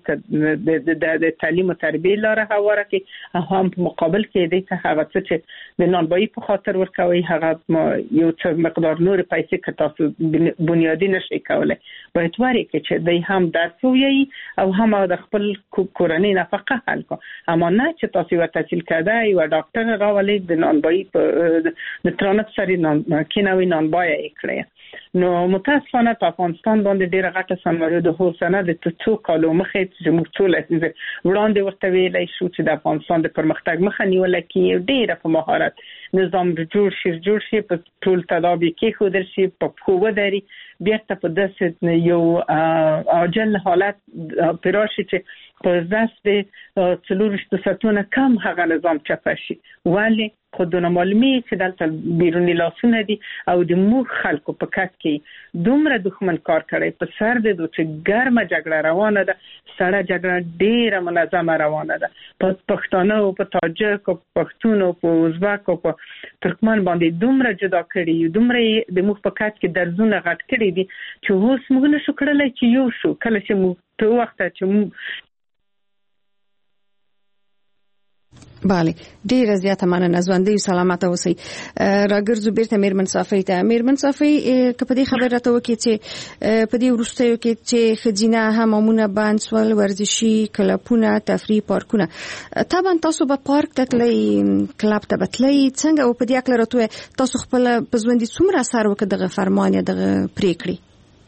د د تعلیم او تربیه لاره هواره کې هم په مقابل کې دی ته هغه چې د نانبایی په خاطر ورکوي هغه یو څه مقدار نور پیسې که تاسو بنیادی نشي کولای باید وری کې چې دی هم درس ووایي او هم د خپل کورنۍ نفقه حل کړي. اما نه چې تاسو یو تحصیل کرده یو ډاکټر راولي د نانبایی په د ترانت سری نان کینوي نانبایی کړی. نو متاسفانه په افغانستان باندې ډیره غټه سناریو د هوسنه د څو کالو مخې چې موږ ټول وړاندې ورته ویلای شو چې د افغانستان د پرمختګ مخه نیول کېږي ډیره په مهارت نظام جوړ شي جوړ شي په ټول تدابیر کې خودل شي په خو وداري بیا ته په داسې یو عاجل حالت پراشي چې په داس د څلورشت ساتونه کم هغه نظام چپه شي ولی خودونه معلومي چې دلته بیرونی لاسونه دي او د موږ خلکو په کټ کې دومره دښمن کار کړی په سر د دوه چې ګرمه جګړه روانه ده سړه جګړه ډیره منظمه روانه ده په پښتانه او په تاجک او پښتون او په ازبک او په ترکمن باندې دومره جدا کړي دومره د موږ په کټ کې درزونه غټ کړي دي چې اوس موږ نشو کړلای چې یو شو کله چې موږ په وخت چې موږ بله ډیره زیاته مننه ژوندۍ سلامته اوسئ. راګرځو بیرته میرمن صافی ته. میرمن صافی که په دې خبره راته وکړي چې په دې وروستیو کې چې ښځینه حمامونه بند شول ورزشي کلبونه تفریح پارکونه طبعا تاسو به پارک ته تلئ کلب ته به تلئ څنګه او په دې اکله راته تاسو خپل په ژوند څومره اثر وکړ دغه فرمان یا دغه پریکړې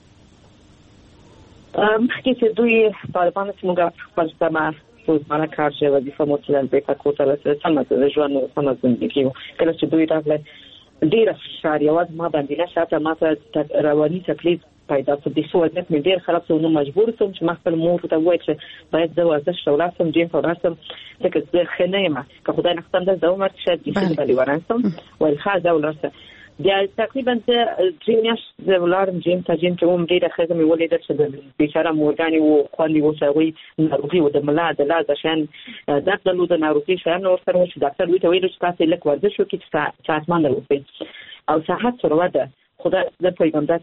مخکې چې دوی طالبان چې موږ خپل سمه روزانه کار شي وظیفه مو چې د بیت کوټه له سمته د ژوند سمه زندگی کله چې دوی راغله ډیر فشار یوازې ما باندې نه شاته ما ته رواني تکلیف پیدا شو د څو وخت مې ډیر خراب شو نو مجبور شوم چې ما خپل مور ته وایي چې باید زه ورزش وکړم جیم ته ورسم ځکه چې خنه ما که خدای نه ختم ده عمر شاید چې باندې ورسم ول خاصه ولرسه بیا تقریبا د جینیاش د ولارم جیم ته جیم ته هم ډیره خزه مې ولیدل چې د بیچاره مورګانی او خوندي وسوي ناروغي او د ملا د لاز شان د دلو د ناروغي شان اور سره چې ډاکټر وی ته ویل چې تاسو لیک ورزش وکړئ چې چاتمان وکړئ او صحت سره وده خدای د پیغمبر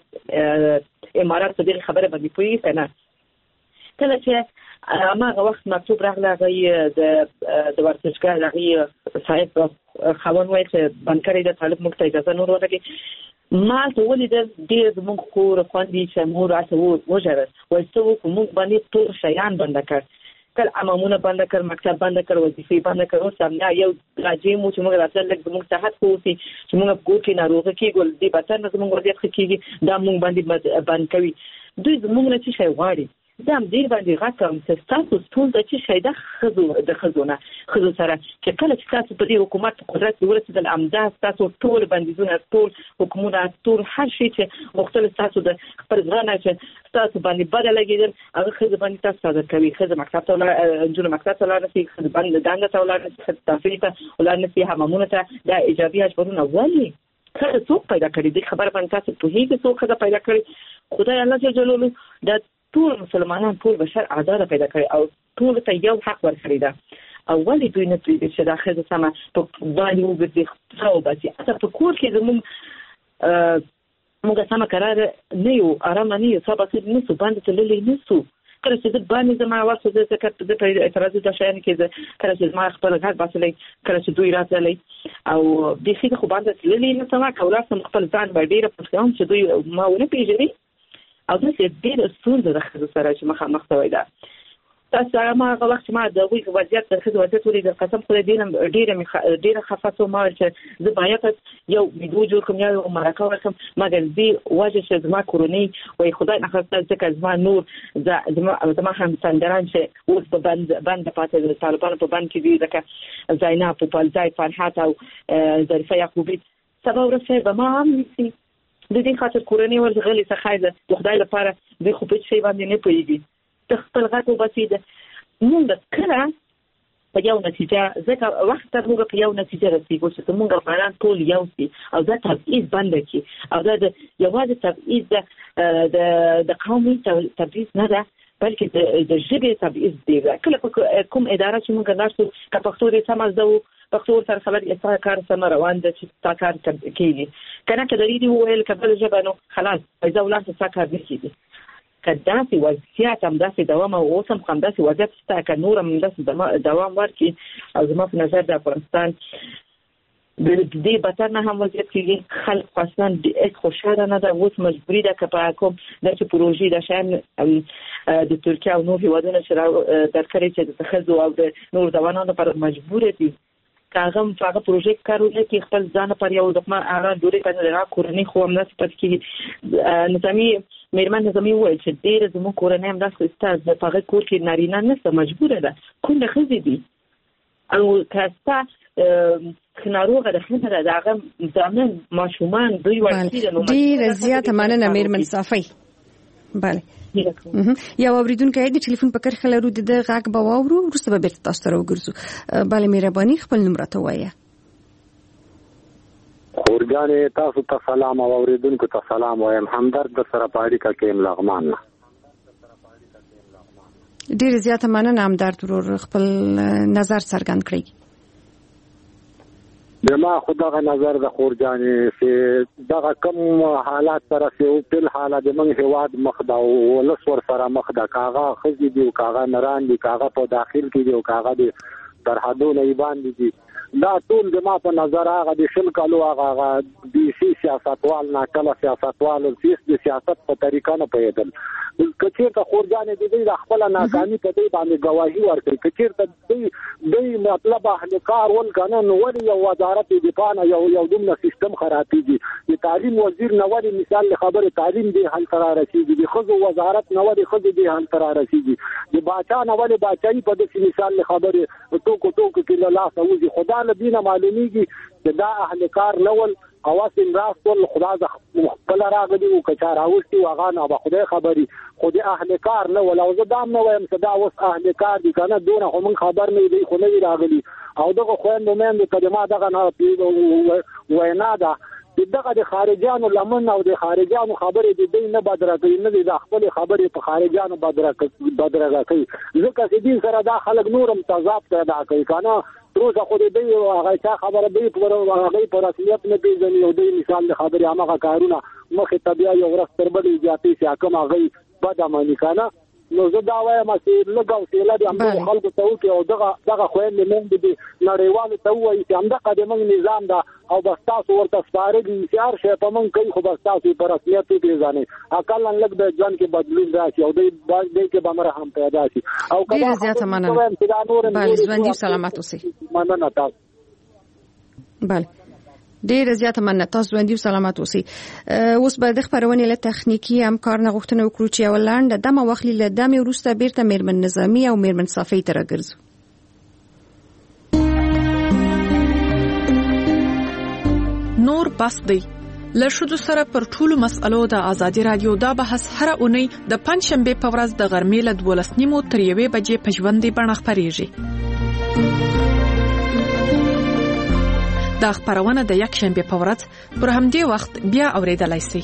امارات دې خبره باندې پوي کنه کله چې هغه وخت مکتوب راغله غي د د ورزشګر راغی صاحب خبر وای چې بنکړی د طالب مخ ته اجازه نور ورکړي ما ته ولیدل ډېر زموږ کور خوندې چې مور راته وژړل وای څه وکړو موږ باندې ټول شیان بند کړ کله امامونه بند کړ مکتب بند کړ وظیفې بند کړ او سم یو راځي مو چې موږ راځل لکه زموږ صحت کوو چې موږ په ګور کې ناروغه کېږو دې په تر زموږ وضعیت کېږي دا موږ باندې بند کوي دوی زموږ نه څه شي غواړي دا ډیر باندې غاټم چې تاسو ټول د چې شي د خزو د خزونه خزو سره چې کله چې تاسو په دې حکومت قدرت ورسېدل امداد تاسو ټول بندیزونه ټول حکومت ټول هر شي چې مختلف تاسو د خپل ځانه چې تاسو باندې بدل لګیدل هغه خزو باندې تاسو صادر کوي خزو مکتب ته ولا انجو مکتب ته ولا نسی خزو باندې دانګ ته ولا نسی تفریح ته ولا نسی حمامونه ته دا ایجابي اجبارونه ولي خزو څوک پیدا کړی د خبر باندې تاسو په هیڅ څوک خزو پیدا کړی خدای الله جل جلاله دا ټول مسلمانان ټول بشر عدالت پیدا کړی او ټول ته یو حق ورکړی دا اولی دوی نه پریږدي چې دا خزه سمه په باندې وګرځي خو باسي اته په کور کې زموږ موږ سمه قرار نه یو آرام نه یو سبا چې نسو باندې تللی نسو کله چې د باندې زما واسه د ذکر د اعتراض د شاین کې کله چې ما خپل غږ باسلې کله چې دوی راځلې او د خې خو باندې تللی نه سما کولا سم خپل ځان باندې په څوم چې دوی ما ونه پیژني او دا چې ډېر ستونزه د خزو سره چې مخامخ شوی ده تاسو ما هغه وخت ما د وی وضعیت د خځو وضعیت ولې د قسم خو دې ډیره ډیره خفاسو ما چې زه باید یو ویډیو جوړ کوم یو مرکه ورکم مګر دې وجه چې زما کورونی وای خدای نه خاصه ځکه زما نور زما زما هم سندران چې اوس په بند بند پاتې د طالبانو په بند کې دي ځکه زینب په پالځای فرحات او ظریفه یعقوبی سبا ورسې به ما هم نسی د دې خاطر کورونی ورغلي څه خایله د خدای لپاره د خو په شی باندې نه پويږي تخپل غټو بسیده موږ کله په یو نتیجه ځکه وخت ته موږ په یو نتیجه رسیدو چې موږ افغانان ټول یو سي او دا تبعیض بند کی او دا د یوازې تبعیض د د قومي تبعیض نه ده بلکې د ژبې تبعیض دی کله کوم اداره چې موږ لارسو که پښتو دې سمزدو پښتو سره خبر یې کار سم روان دي چې تا کار کوي کنه کله دې ویل کبل ژبه نو خلاص ایزه ولاسه تا کار نشي کداسي وضعیت هم داسې دوام او اوس هم هم داسې وضعیت شته که نور هم داسې دوام ورکړي او زما په نظر د افغانستان د دې بدتر نه هم وضعیت کېږي خلک اصلا هېڅ خوشحاله نه ده اوس مجبوري ده که په کوم داسې پروژې د شیان د ترکیه او نور هېوادونه چې درکړي چې د ښځو او د نور ځوانانو لپاره مجبوره دي که هغه هم په هغه پروژې کار ونه کړي خپل ځان لپاره یو دقمه هغه ډوډۍ باندې د هغه کورنۍ خو هم داسې پاتې کېږي نظامي میرمن نظامي وویل چې ډېره زموږ کورنۍ هم داسې ستا په هغه کور کې نارینه نشته مجبوره ده کونډه ښځې دي او که ستا ناروغه ده ښځه ده د هغه زامن ماشومان دوی وړتي ده ډېره زیاته مننه میرمن صافی بله یا اوریدونکو د ټلیفون په کرخه لرو د غږ به واورو وروسته به بیرته تاسو ته راوګرځو بله مهرباني خپل نوم راته ووایه خورجانې تاسو ته سلام او اوریدونکو ته سلام وایم همدرد د سره په اړیکه کې یم لغمان نه ډېره زیاته مننه همدرد ورور خپل نظر څرګند کړئ زما خو دغه نظر د خورجانې چې دغه کم حالات سره چې په حاله د موږ هېواد مخ دا ولس ورسره مخ دا کاغه ښځې دي او کاغه نران دي کاغه په داخل کې دي او کاغه د سرحدونه یې باندې دي دا ټول زما په نظر هغه د شل کالو هغه د سی سیاستوال ناکله سیاستوال د سیاست په طریقه نه پوهېدل که چېرته خورجانې د دوی د خپله ناکامي په دوی باندې ګواهي ورکړي که چېرته دوی دوی مطلب اهل کار ول که نه نو ولې یو وزارت دفاع نه یو یو دومره سیستم خرابېږي د تعلیم وزیر نه ولې مثال د خبرې تعلیم دی هلته را رسېږي د ښځو وزارت نه ولې ښځې دی هلته را رسېږي د باچا نه ولې باچایي په داسې مثال د خبرې ټوکو ټوکو کې له لاسه وځي خو دا له دې نه معلومیږي چې دا اهل کار نه ول او اسیم راستول خدا ز خپل راغلی او که چا راوستي هغه نه به خدای خبري خو د اهل کار نه ول او زه دام نه وایم چې دا اوس اهل کار دي که نه دونه خو موږ خبر نه دی خو نه راغلي او دغه خویندو میندو ته ما دغه نه وینا ده دغه د خارجانو لمن او د خارجانو خبرې د دې نه بدره کوي نه د خپل خبرې په خارجانو بدره بدره کوي ځکه چې دې سره دا خلک نورم تضاد پیدا کوي کنه روزه خو دې هغه څه خبره دی پر هغه پر رسمیت نه پیژني او دې مثال د خبرې هغه کارونه مخې طبيعي یو ورځ تر بلې زیاتې چې کوم هغه بد عملي کنه نو زه دا وایم چې لږ او سیله دي هم خلکو ته وکړي او دغه دغه خویندې موږ دي نړیوالو ته ووایي چې همدغه د موږ نظام ده او بس تاسو ورته سپارېږي چې هر شی په موږ کوي خو بس تاسو په رسمیت وپېژنئ اقلا لږ د ژوند کې بدلون راشي او دوی دوی کې به مرهم پیدا شي او ډېره زیاته مننه بله ژوندي سلامت اوسئ مننه تاسو بله ډېر زیاته مننه تاسو ژوندي سلامت اوسئ اوس به د خبرونې له تخنیکی همکار نه غوښتنه وکړو چې یو لاندې دمه واخلي له دمه وروسته بیرته میرمن نظامی او میرمن صافی ته راګرځو نور بس دی له ښځو سره پر ټولو مسألو د ازادي رادیو دا بحث هره اونۍ د پنځ شنبې په ورځ د غرمې له دولس نیمو تر یوې بجې په ژوندۍ بڼه خپرېږي. دا خبرونه د یک شنبې په ورځ پر همدې وخت بیا اوریدلای شئ.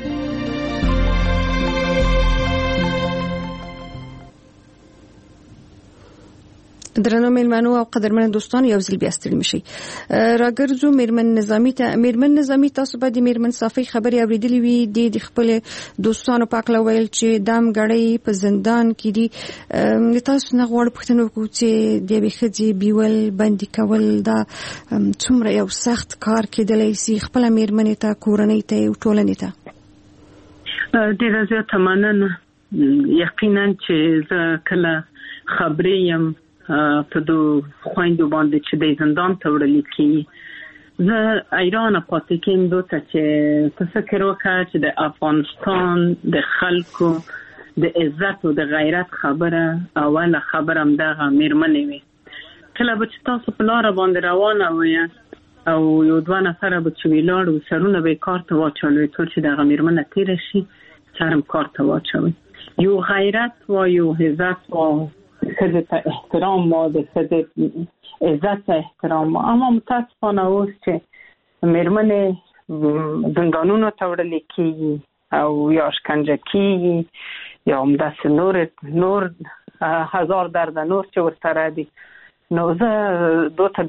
درنو میلمنو او قدرمن دوستان یو ځل بیا ستړي مشئ. راګرځو میرمن نظامی ته. میرمن نظامی تاسو به د میرمن صافی خبري اوریدلې وي د خپل دوستانو پاک لویل چې دام غړې په زندان کې دي. تاسو نه غواړم پښتنو کو چې د بخځي بیول باندې کول دا څومره یو سخت کار کېدلی سي خپل میرمن ته کورنۍ ته او ټولنې ته. ډیره زیاته مننه. یقینا چې زه کله خبرې يم په دوه خويندو باندې چې د زندان ته وړل کیږي. زه ایران پاتې کېم دوته چې تفکر وکړ چې د افغانستان د خلکو د عزت او د غیرت خبره اوله خبره هم دغه میرمنې وي. کله به چې تاسو په لار باندې روانه وئ او یو دوه نفر به چې ویلاړ سرونه به کار ته واچول ټول چې دغه میرمنه تیر شي سرم کار ته واچوي. یو غیرت و یو عزت و خود احترام و د خود عزت احترام. اما متاسفانه اوس چې میرمنې زندانونو ته وړل کیږي او یا شکنجه کیږي یا هم داسې نور نور هزار درد نور چې ورسره دي. نو زه دوته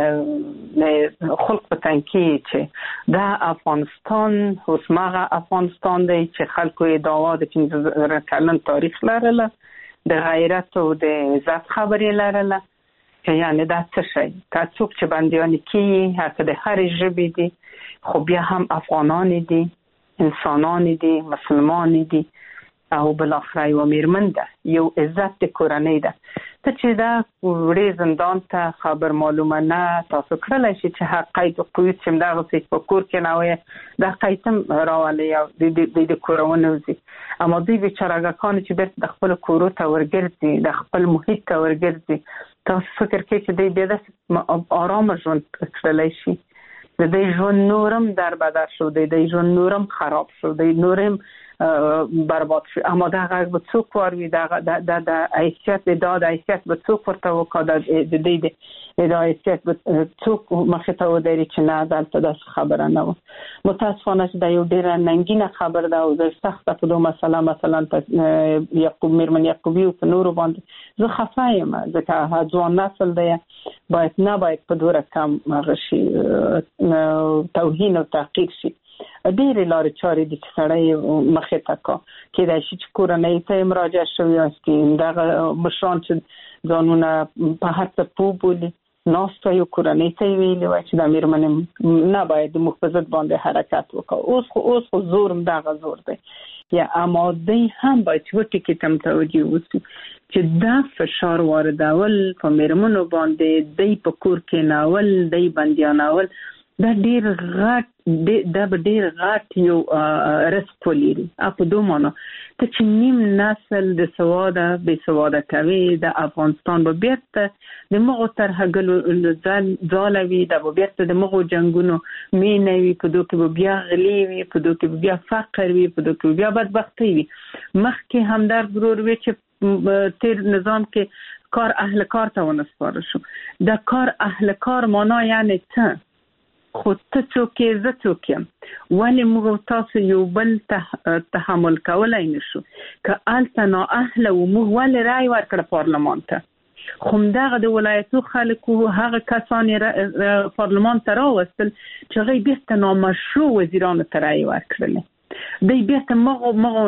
بخیر خلق په تنکی چې دا افغانستان اوس مغه افغانستان دی چې خلکو ادعا د پنځه زره کلن تاریخ لرله، د غیرت او د عزت خبرې لرله. یعنی دا څه شي که څوک چې بندیان کیږي حتی د هر ژبې دي خو بیا هم افغانان دي، انسانان دي، مسلمان دي او بالاخره یو میرمن ده، یو عزت د کورنۍ ده. ته چې دا وړې زندان ته خبر معلومه نه تاسو کړلی شي چې هغه قید قوي چې دغسې په کور کې نه وایي دا قید هم راولي او د د کور ونوځي. اما دوی بیچارهګان چې بیرته د خپلو کورو ته ورګرځي، د خپل محیط ته ورګرځي، تاسو فکر کوئ چې دوی بیا داسې ارامه ژوند کړلی شي؟ د دوی ژوند نورم در بدر شو، د دوی ژوند نورم خراب شو، د نورم برباد شو. اما دا غږ به څوک واروي؟ دا د حیثیت دا د حیثیت به څوک ورته وکړي؟ د دې د حیثیت به څوک مخې ته ودري چې نه دلته داسې خبره نه وه. متاسفانه چې دا یو ډېره ننګینه خبر ده او زه سخته په دو مسله مثلا په یعقوب میرمن یعقوبي او په نورو باندې زه خفه یم، ځکه ځوان نسل دی باید نه باید په دوه رقم هغه شي توهین او تحقیر شي. ډېرې لارې چارې دي چې سړی مخې ته کا کېدای شي چې کورنۍ ته یې مراجعه شوي یاست، دغه مشران چې ځانونه په هر څه پوه بولي ناسته یو کورنۍ ته یې ویلي وای چې دا میرمنې نه باید د موږ په ضد باندې حرکت وکړو. اوس خو اوس خو زور دغه زور دی. یا اما دی هم باید چې وټکي ته متوجه اوسو چې دا فشار واردول په میرمنو باندې دی په کور کې ناول دی بندیانول دا ډیر غټ دا به ډیر غټ یو رسک ولري. په دوه معنا ته چې نیم نسل د سواده بې سواده کوي د افغانستان به بیرته د مغو تر هغلو ځالوي، دا به بیرته د مغو جنگونو مینه وي، په دوه کې به بیا غلی وي، په دوه کې به بیا فقر وي، په دوه کې بیا بدبختي وي. مخکې همدرد ورور وي چې تیر نظام کې کار اهل کار ته ونسپارل شو. د کار اهل کار معنا یعنی څه؟ خو ته څوک یې زه څوک یم؟ ولې موږ تاسو یو بل تحمل کولی نه شو؟ که هلته نااهله و موږ ولې رای ورکړه پارلمان ته؟ خو همدغه د ولایتو خلکو هغه کسان یې پارلمان ته راوستل چې هغوی بیرته نامشروع وزیرانو ته رای ورکړلې، دوی بیرته مغو مغو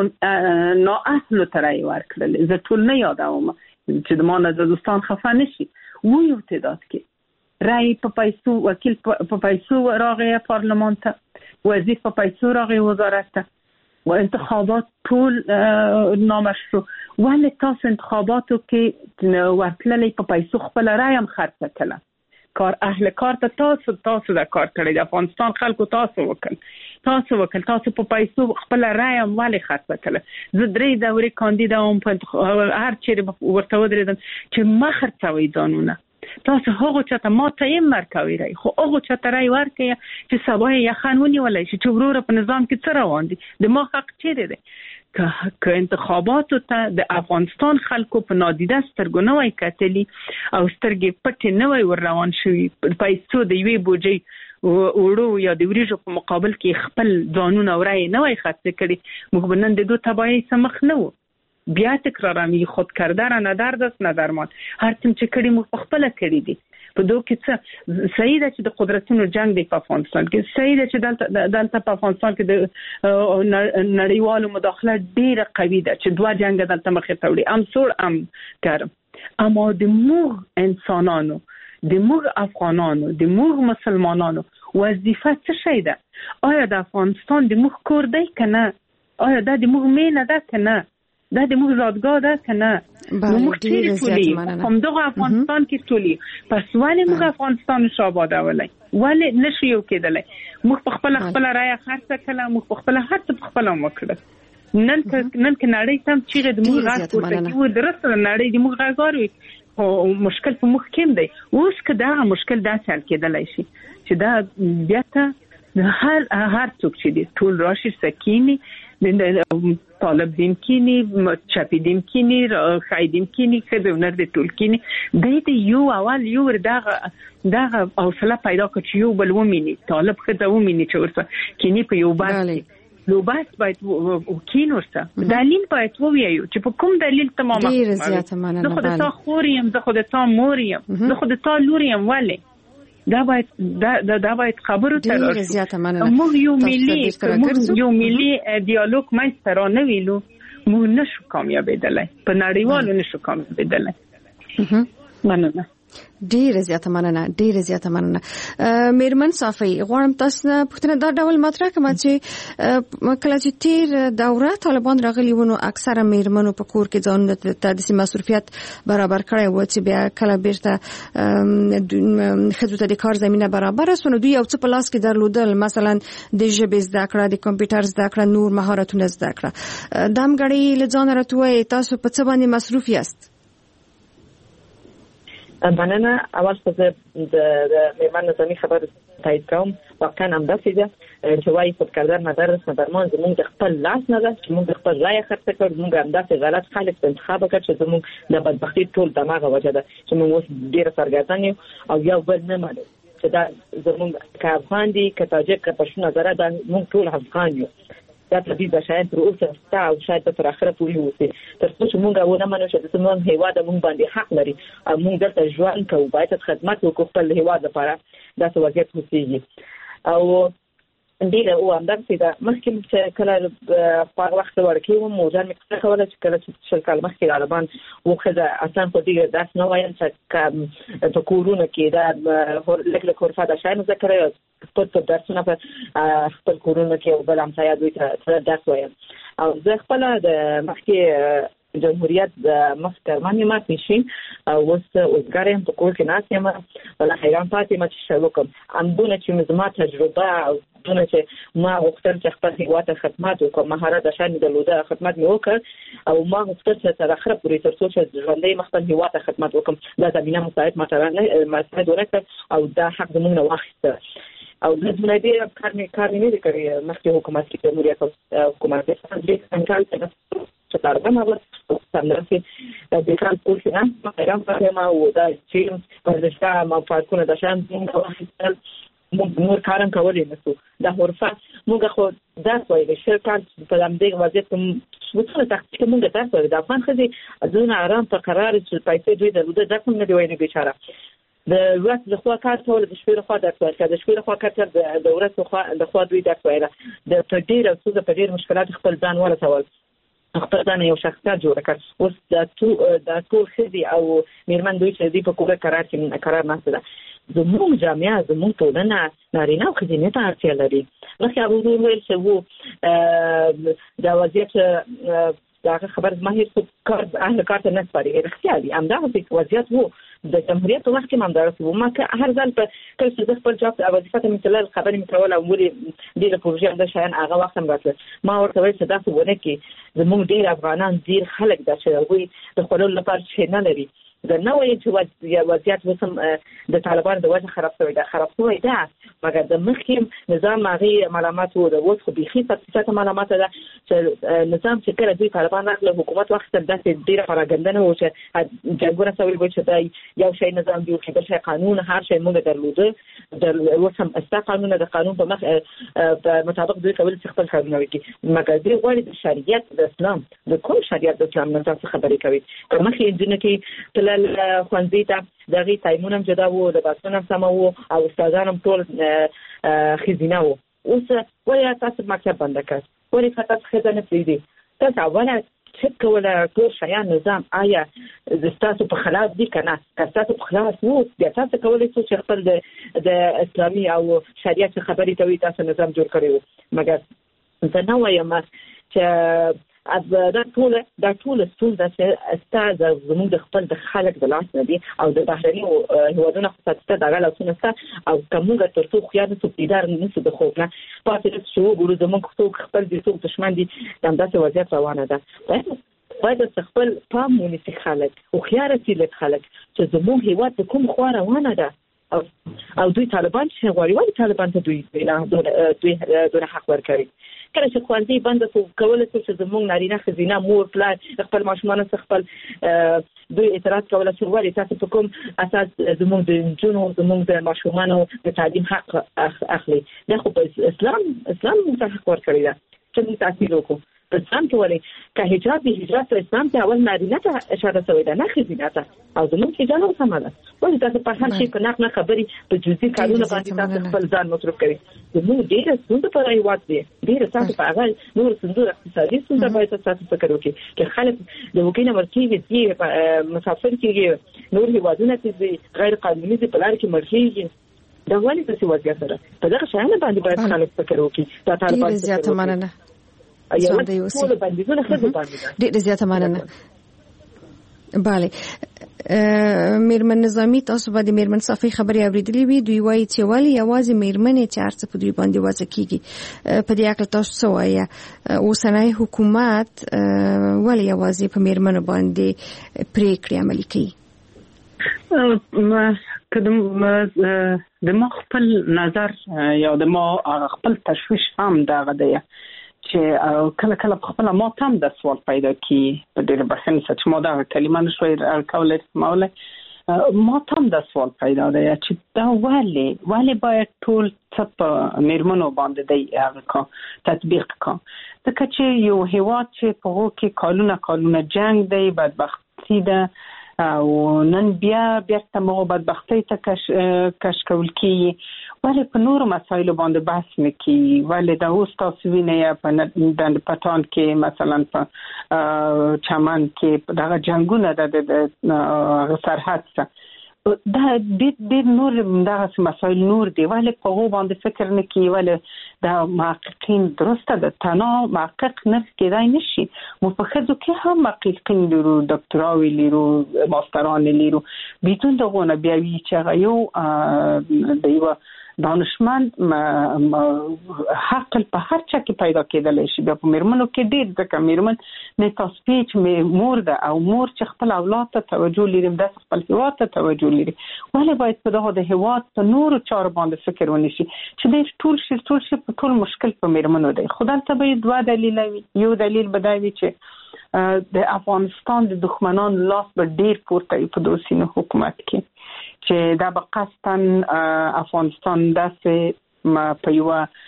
نااهلو ته رای ورکړلې. زه ټول نه یادوم چې د ما نه د دوستان خفه نه شي. و یو تعداد کې رای په پیسو وکیل په پیسو راغی پارلمان ته، وزیر په پیسو راغی وزارت ته، و انتخابات ټول نامشروع. ولې تاسو انتخاباتو کې ورتللې په پیسو خپل رای هم خرڅ کړه؟ کار اهل کار ته تاسو تاسو دا کار کړی د افغانستان خلکو تاسو وکړ تاسو وکړ تاسو په پیسو خپل رای هم ولې خرڅ کړه؟ زه درې دورې کاندید وم په هر چیرې ورته ودرېدم چې ما خرڅوي ځانونه. تاسو هغه چاته ما ته یې مرکوي رای، خو هغه چاته رای ورکوي چې سبا یې یخن ونیولی شي چې وروره په نظام کې څه روان دي، د ما حق چیرې دی؟ که انتخاباتو ته د افغانستان خلکو په نادیده سترګو نه وای کتلي او سترګې پټې نه وای ور روان شوي، پیسو د یوې بوجۍ وړو یا د وریژو په مقابل کې خپل ځانونه او رای نه وای خرڅ کړي، موږ به نن د دو تباهۍ څخه مخ نه وو. بیا تکرارم خود کردن نه درد است نه درمان. هر څه چې کړي موږ په خپله کړي دي. په دوه کې څه صحیح ده چې د قدرتونو جنگ دی په افغانستان کې، صحیح ده چې دلته دلته په افغانستان کې د نړیوالو مداخله ډیره قوي ده چې دوه جنگ دلته مخې ته وړي، ام سوړ ام ګرم. اما د موږ انسانانو، د موږ افغانانو، د موږ مسلمانانو وظیفه څه شی ده؟ آیا د افغانستان د موږ کور دی که نه؟ آیا دا د موږ مینه ده که نه؟ دا د موږ زادګاه ده کنه نو موږ ټول ټولي کوم دغه افغانستان کې ټولي پس ولې موږ افغانستان شاباده ولای ولې نشو یو کېدلای موږ په خپل خپل رائے خرڅ کړه موږ په خپل هر څه په خپل وکړه نن نن کې نړۍ تم چې د موږ غاټ کوته یو درسته نړۍ د موږ غاړي او مشکل په موږ کې دی اوس که دا مشکل دا چل کېدلای شي چې دا بیا ته هر هر څوک چې دی ټول راشي سکینی طالب دیم کینی چاپی دیم کینی خای دیم کینی خبه ونر د ټول کینی د دې یو اول یو دغه دغه حوصله پیدا کړ چې یو بل ومینی طالب خدای ومینی چې ورته کینی په یو باندې نو باید باید وکین ورته دلیل باید وویایو چې په کوم دلیل تمام ډیر زیاته مننه زه خود تا خوریم زه خود تا موریم زه خود تا لوریم ولی دا باید دا دا باید خبرو تر ډیر زیاته مننه موږ یو ملي موږ یو ملي ډیالوګ مې سره نه ویلو موږ نشو کامیابېدلای په نړیوالو نشو کامیابېدلای مننه ډیر زیاته مننه ډیر زیاته مننه میرمن صافی غواړم تاسو نه پوښتنه دا ډول مطرح کوم چې کله چې تیر دوره طالبان راغلي ونه اکثره میرمنو په کور کې ځان ته د مصرفیت برابر کړی و چې بیا کله بیرته خځو ته د کار زمينه برابر سونه دوی یو څه په لاس کې درلودل مثلا د ژبې زده کړه د کمپیوټر زده کړه نور مهارتونه زده کړه دام غړي لځان راټوي تاسو په څه باندې مصروف یاست مننه اول څه د میرمن نظامی خبر تایید کوم واقعا هم داسې ده چې وايي خود کردن مدرس مدرمان زموږ د خپل لاس نه ده چې موږ خپل رای خرڅ کړو موږ هم داسې غلط خلک انتخاب کړ چې زموږ د بدبختی ټول دماغه وجه ده چې موږ اوس ډیر سرګردان یو او یو بل نه منو چې دا زموږ که افغان دي که تاجک که پښتون نظر ده موږ ټول افغان یو دا تدبیر به شاید تر اوسه ستا او شاید تر اخره پورې وسی تر څو چې موږ ونه منو چې زموږ هیواد موږ باندې حق لري او موږ دلته ژوند کوو باید خدمت وکړو خپل هیواد لپاره دا څه وضعیت وسیږي او ډیر او همدغه دا مخکې چې کله په وخت ورکی و موجان مې کوله چې کله چې شل کال مخکې طالبان وخذ اصلا په دې داس نو وایم چې په کورونه کې دا لکه لکه ورفا دا شاین ذکر خپل په درسونه په خپل کورونه کې او بل هم سایا دوی ته درس وایم او زه خپل د مخکې جمهوریت د مخکرمانی ما پیشین او وس اوسګارم په کور کې ناس یم ولا حیران پاتې ما چې شروع کوم اندونه چې زما تجربه او دونه چې ما وختل چې خپل هیواد خدمت وکم مهارت شان د لوده خدمت مې وکړ او ما وختل چې تر اخره پورې تر څو چې ژوندې مخکې هیواد خدمت وکم دا زمينه مساعد ماته مساعد ورکړ او دا حق زموږ نه واخیسته او د دې کار مې کار نه دی کړی مخکې حکومت کې جمهوریت حکومت دې څنګه چې طالبان هغه څنګه چې د کار کورس نه ما پیغام کړم او دا چې ورزشکا ما پاتونه د شان څنګه واخیستل موږ نور کارم کولای نشو دا ورفه موږ خو دا وایي چې شرکت په دې وضعیت کې وڅو تحقیق موږ تاسو د افغان خزي ځونه آرام په قرار چې پیسې دوی درلوده دا کوم نه دی وایي بیچاره د ورځ له خوا کار کول د شپې له خوا درس ورکړه د شپې له خوا کار د ورځ له خوا د خوا دوی درس وایي د تدیر او څه په ډیر مشکلات خپل ځان ولا سوال خپل ځان یو شخصیت جوړ کړ اوس د تو د ټول خزي او میرمن دوی چې دی په کومه قرار کې قرار نه ده زموږ جامعه زموږ ټولنه نارینه او ښځینه ته اړتیا لري لکه ابو نور ویل چې وو دا وضعیت دا خبر ما هیڅ کار اهل کار ته نه سپاري اختیاري همدغه وضعیت وو د جمهوریت په وخت کې هم درس وو ما که هر ځل په کله چې د خپل جواب او وظیفه ته مثال خبرې متول او مولي ډیره پروژه د شاین هغه وخت هم راځي ما ورته ویل چې دا څه ونه کې زموږ ډیر افغانان ډیر خلک د شوی د خپل لپاره څه نه لري د نوې چې وضعیت وسم د طالبان د وجه خراب شوی دا خراب شوی دا مګر د مخکې نظام هغه معلومات وو د وڅ خو بيخي څه معلومات ده چې نظام چې کړه دوی طالبان راغله حکومت وخت د داسې ډیره پراګندنه و چې جګړه سوي وي چې دا یو شی نظام دی چې بل شی قانون هر شی موږ درلوده د وسم استا قانون د قانون په مخ په مطابق دوی کول چې خپل کارونه وکړي مګر دوی غواړي د شریعت د اسلام د کوم شریعت د اسلام نه تاسو خبرې کوي مخکې انجنه کې تل خوانځي ته دغه تایمون هم جدا وو د باسن هم سم وو او استادان هم ټول خزینه وو اوس وایي تاسو مکتب بند کړ وایي تاسو خزانه پریدي تاسو اوله چې کوله ټول شیان نظام آیا د تاسو په خلاف دي کنه که تاسو په خلاف وو بیا تاسو کولای شئ چې خپل د د اسلامي او شریعت خبرې کوي تاسو نظام جوړ کړی وو مګر زه نه وایم چې دا ټول دا ټول ستونزه چې استاد زموږ د خپل د خلک د لاس نه دي او د بهرني هیوادونو خصوصا دغه لاسونه ست او کومه ترڅو خیانت څو پیدار نه څه د خوب نه پاتې شو ګورو زموږ څو خپل دي څو دشمن دي دغه وضعیت روانه ده. باید خپل پام ونیسي خلک او خیارتي لک خلک چې زموږ هیواد د کوم خوا روانه ده او او دوی طالبان چې غواړي وایي طالبان ته دوی نه دوی دوی حق ورکړي. کله چې خوانځي بند کول چې زموږ نارینه خزینه مور پلان خپل ماشومان څخه خپل دوی اعتراض کول چې وایي تاسو په کوم اساس زموږ د جنونو زموږ د ماشومان د تعلیم حق اخلي. دا خو په اسلام اسلام موږ حق ورکړي دا چې تاسو وکړو اسلام کې ولې که حجاب دی حجاب په اسلام کې اول نارینه ته اشاره شوی ده نه خزینه ته او زموږ حجاب هم سم ده. ولې تاسو په هر شي په نقل خبري په جزئي قانون باندې تاسو خپل ځان مصرف کوي. زموږ ډېر څه په رايوات دي ډېر تاسو په هغه نور صندوق اقتصادي څه باید تاسو فکر وکړئ چې خلک د وکینه مرکزي دي مسافر کېږي نور هیوادونه چې غیر قانوني دي په لار کې مرخیږي دا ولې څه وضعیت سره په دغه شان باندې باید خلک فکر وکړي. دا طالبان زیاته مننه ډېر زیاته مننه. bale میرمن نظامی تاسو باندې میرمن صافی خبري اوریدلې وي دوی وایي چې والی یوازې میرمنې چې ارڅ په دوی باندې وځي کیږي په دې اړه تاسو څه وایي اوسنۍ حکومت والی یوازې په میرمنو باندې پریکړې عملي کوي؟ کدم د ما خپل نظر یا د ما خپل تشویش هم دغه دی چې کله کله خپل ما تام د سوال پیدا کی په ډېر بخښنې چې ما دا کلمه نشوي کولای مولا ما تام د سوال پیدا دی چې دا ولی ولی باید ټول څه په میرمنو باندې دی هغه کا تطبیق کا ځکه چې یو هیواد چې په هغه کې کالونه کالونه جنگ دی بدبختی ده او نن بیا بیرته مو بدبختی ته کش کش کول کی ولی په نورو مسایلو باندې بحث نکي ولی دا اوس تاسو وینئ په د پټان کې مثلا په چمن کې دغه جنگونه د سرحد څخه دا ډېر ډېر نور دغه مسایل نور دی ولی په هغه باندې فکر نکي ولی دا محققین درسته ده تنها محقق نه کېدای نشي مو په خځو کې هم محققین لرو ډاکټراوي لرو ماستران لرو بدون دغه نه بیا وی چې یو د یو دانشمند حق په هر چا کې پیدا کېدلی شي بیا په میرمنو کې ډېر ځکه میرمن متاسپیچ مور ده او مور چې خپل اولاد ته توجه لري د خپل هیواد ته توجه لري ولې باید په دغه د هیواد په نورو چارو باندې فکر ونشي چې د ټول شي ټول شي په ټول مشکل په میرمنو دی خدای ته به دوه دلیل وي یو دلیل بدایي چې د افغانستان د دښمنان لاس به ډېر پورته په دوسینو حکومت کې چې دا به قصدن افغانستان داسې په یو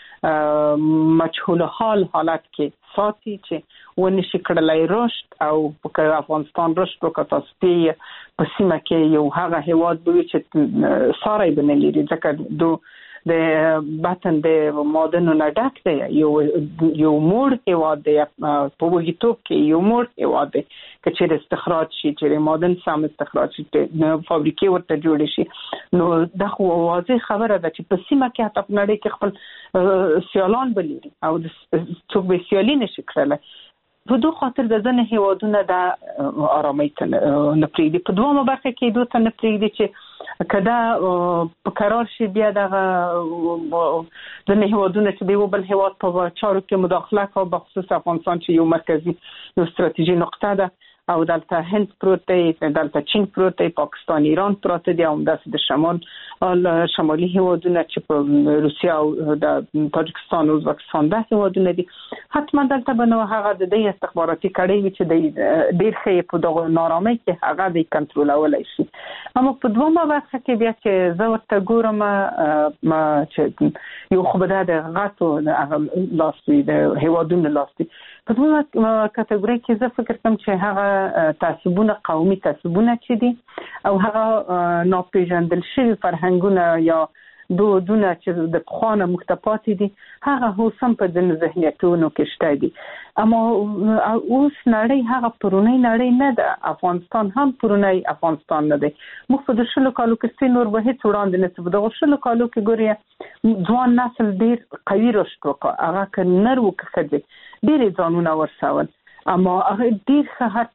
مجهول حال حالت کې ساتي چې ونشي کړلای رشد او په افغانستان رشد وکړي تاسو په سیمه کې یو هغه هیواد به چې ساري بنلري ځکه دو د باطن د مودنو نه ډک دی یو یو موړ هیواد دی په وګړیتوب کې یو موړ هیواد دی چې استخراج شي چې مودن سم استخراج شي نو فابریکې ورته جوړ شي نو دا خو واضح خبره ده چې په سیمه کې حتی په نړۍ کې خپل سیالان بلري او څوک به سیالي نشي کړلی په دوه خاطر د ځنه هیوادونه د آرامۍ ته نه پرېږدي په دوه برخه کې دوه ته نه پرېږدي چې کدا په قرار شي بیا دغه ځنه هیوادونه چې د یو بل هیواد په چارو کې مداخله کوي بخصوص افغانستان چې یو مرکزی یو ستراتیژي نقطه ده او دلته هند پروت دی دلته چین پروت دی پاکستان ایران پروت دی او داسې د شمال شمالي هیوادونه چې په روسیا او د تاجکستان او ازبکستان داسې هیوادونه دي حتما دلته به نو هغه د دې استخباراتي کړي وي چې د ډېر ښه په دغه نارامۍ کې هغه د کنټرولولای شي اما په دومره برخه کې بیا چې زه ورته ګورم ما چې یو خو به د غاتو هغه لاسي د هیوادونو لاسي په دومره کټګوري کې زه فکر کوم چې هغه تعصبونه قومي تعصبونه چې دي او هغه ناپېژندل شوي فرهنګونه یا دودونه چې د پخوانه مختپات دي هغه هو سم په د ذهنیتونو کې شته دي اما اوس نړۍ هغه پرونی نړۍ نه ده افغانستان هم پرونی افغانستان نه دی موږ په د شلو کالو کې نور به هیڅ وړاندې نه څه د شلو کالو کې ګوري ځوان نسل ډیر قوي رشد وکړ هغه ک نر وکړي ډیر ځانونه ورسول اما هغه ډیر ښه هر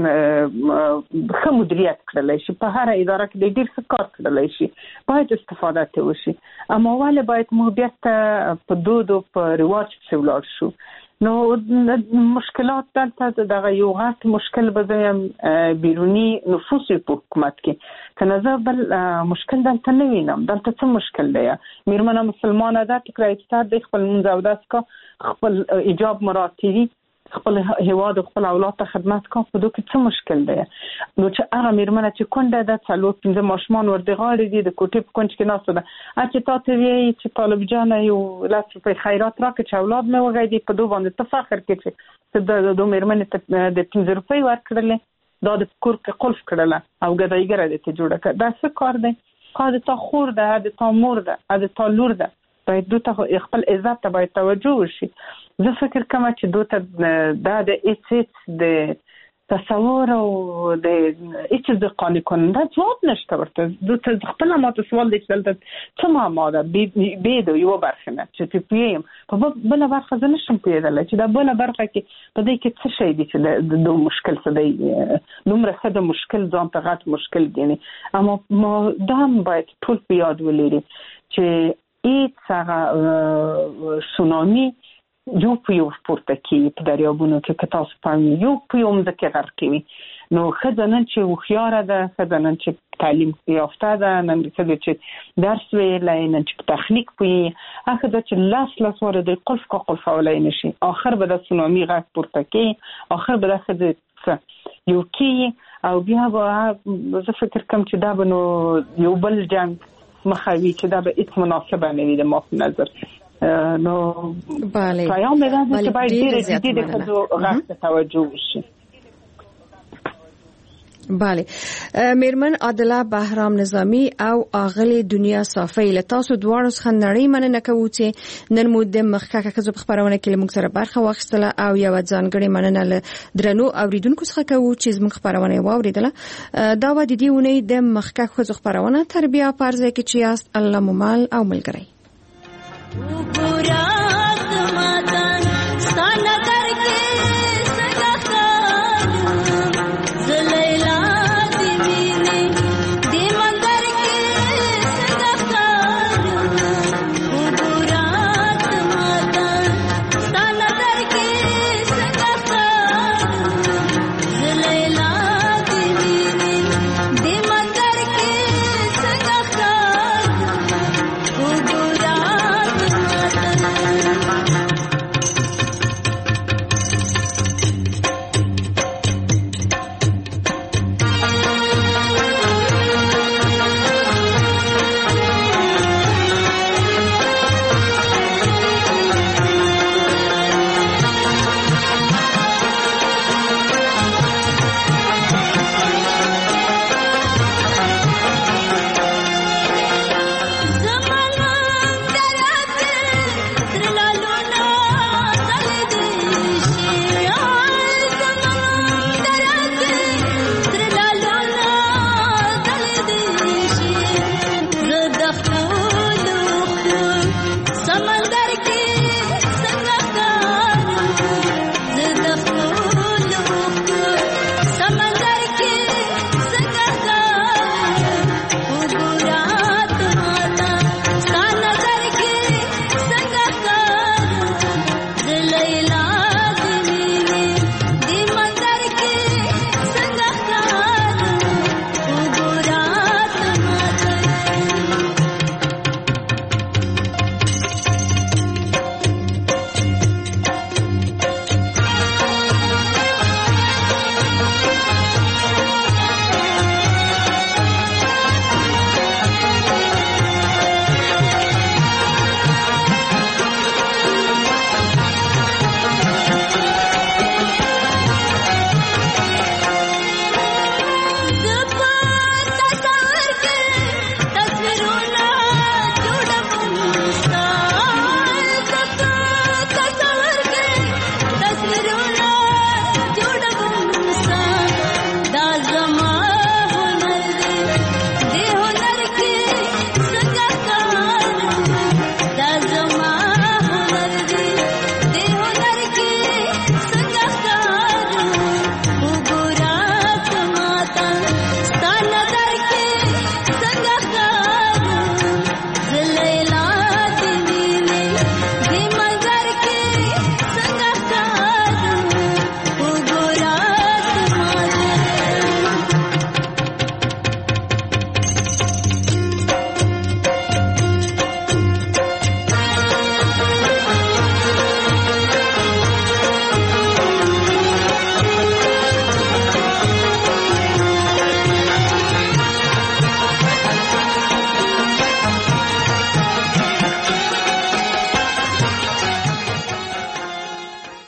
څه ښه مدیریت کړلی شي، په هر اداره کې ډیر ښه کار کړلی شي، باید استفاده ته وشي. اما ولې باید موږ بیرته په دود او په رواج پسې ولاړ شو؟ نو مشکلات دلته دغه یو غټ مشکل به زم بیرونی نفوذ په حکومت کې کنه زه بل مشکل دلته نه وینم. دلته څه مشکل دی؟ میرمنه مسلمانه ده، ټکرای ستاد د خپل منځ او داس کا خپل ایجاب مراتبي خپل هواد خپل اولاد ته خدمت کوي، په دوی کې څه مشکل دی؟ نو چې هغه میرمنه چې کونډه ده څلور پنځه ماشومان ورته غاړي دي د کوټې په کونج کې ناسته ده، چې تاسو وی چې طالب جان یو لاس په خیرات راکړي چې اولاد مې وغږی په دوه باندې تفخر کوي چې د دوه میرمنې ته د پنځه روپۍ ورکړل، دا د کور کې قلف کړل او ګدایګره دې ته جوړه کړه. دا څه کار دی؟ خا د تا خور ده، د تا مور ده، د تا لور ده، باید دوی ته خپل عزت ته باید توجه وشي. زه فکر کوم چې دوی ته دا د هیڅ د تصور او د هیڅ د قانع کننده ځواب نشته ورته. دوی ته خپل ماته سوال دی چې دلته څه معما ده بې د یو برخه نه چې پیم په بله برخه زه نشم پوهېدلی چې دا بله برخه کې په دې کې څه شی دی چې د دوی مشکل څه دی، دومره ښه د مشکل ځان ته غټ مشکل ګڼي. اما دا هم باید ټول په یاد ولري چې هیڅ هغه سونامي یو په یو پورته کېږي په دریابونو کې، که تاسو پام یو په یو مځکې غرق کوي. نو ښځه نن چې هوښیاره ده، ښځه نن چې تعلیم یافته ده، نن ښځه چې درس ویلی، نن چې په تخنیک پوهېږي، هغه ښځه چې لاس لاس واره د قلف کا قلفولی نه شي، آخر به د سونامي غږ پورته کوي، آخر به د ښځې یو کېږي او بیا به زه فکر کوم چې دا به نو یو بل جنګ مخوي چې دا به هیڅ مناسبه نه وي د ما په نظر. نو بله پیام میدم که باید دیر جدی د خودو غرق توجه وشي. بله میرمن عادله بهرام نظامی او اغلی دنیا صافی له تاسو دواړو څخه نړۍ مننه کوو چې نن مو د مخککه خزو په خبرونه کې موږ سره برخه واخیستله او یو ځانګړي مننه له درنو اوریدونکو څخه کوو چې زموږ خبرونه واوریدله. دا و د دې ونې د مخککه خزو خبرونه تربیه پرځه کې چې است الله مو مال او ملګری.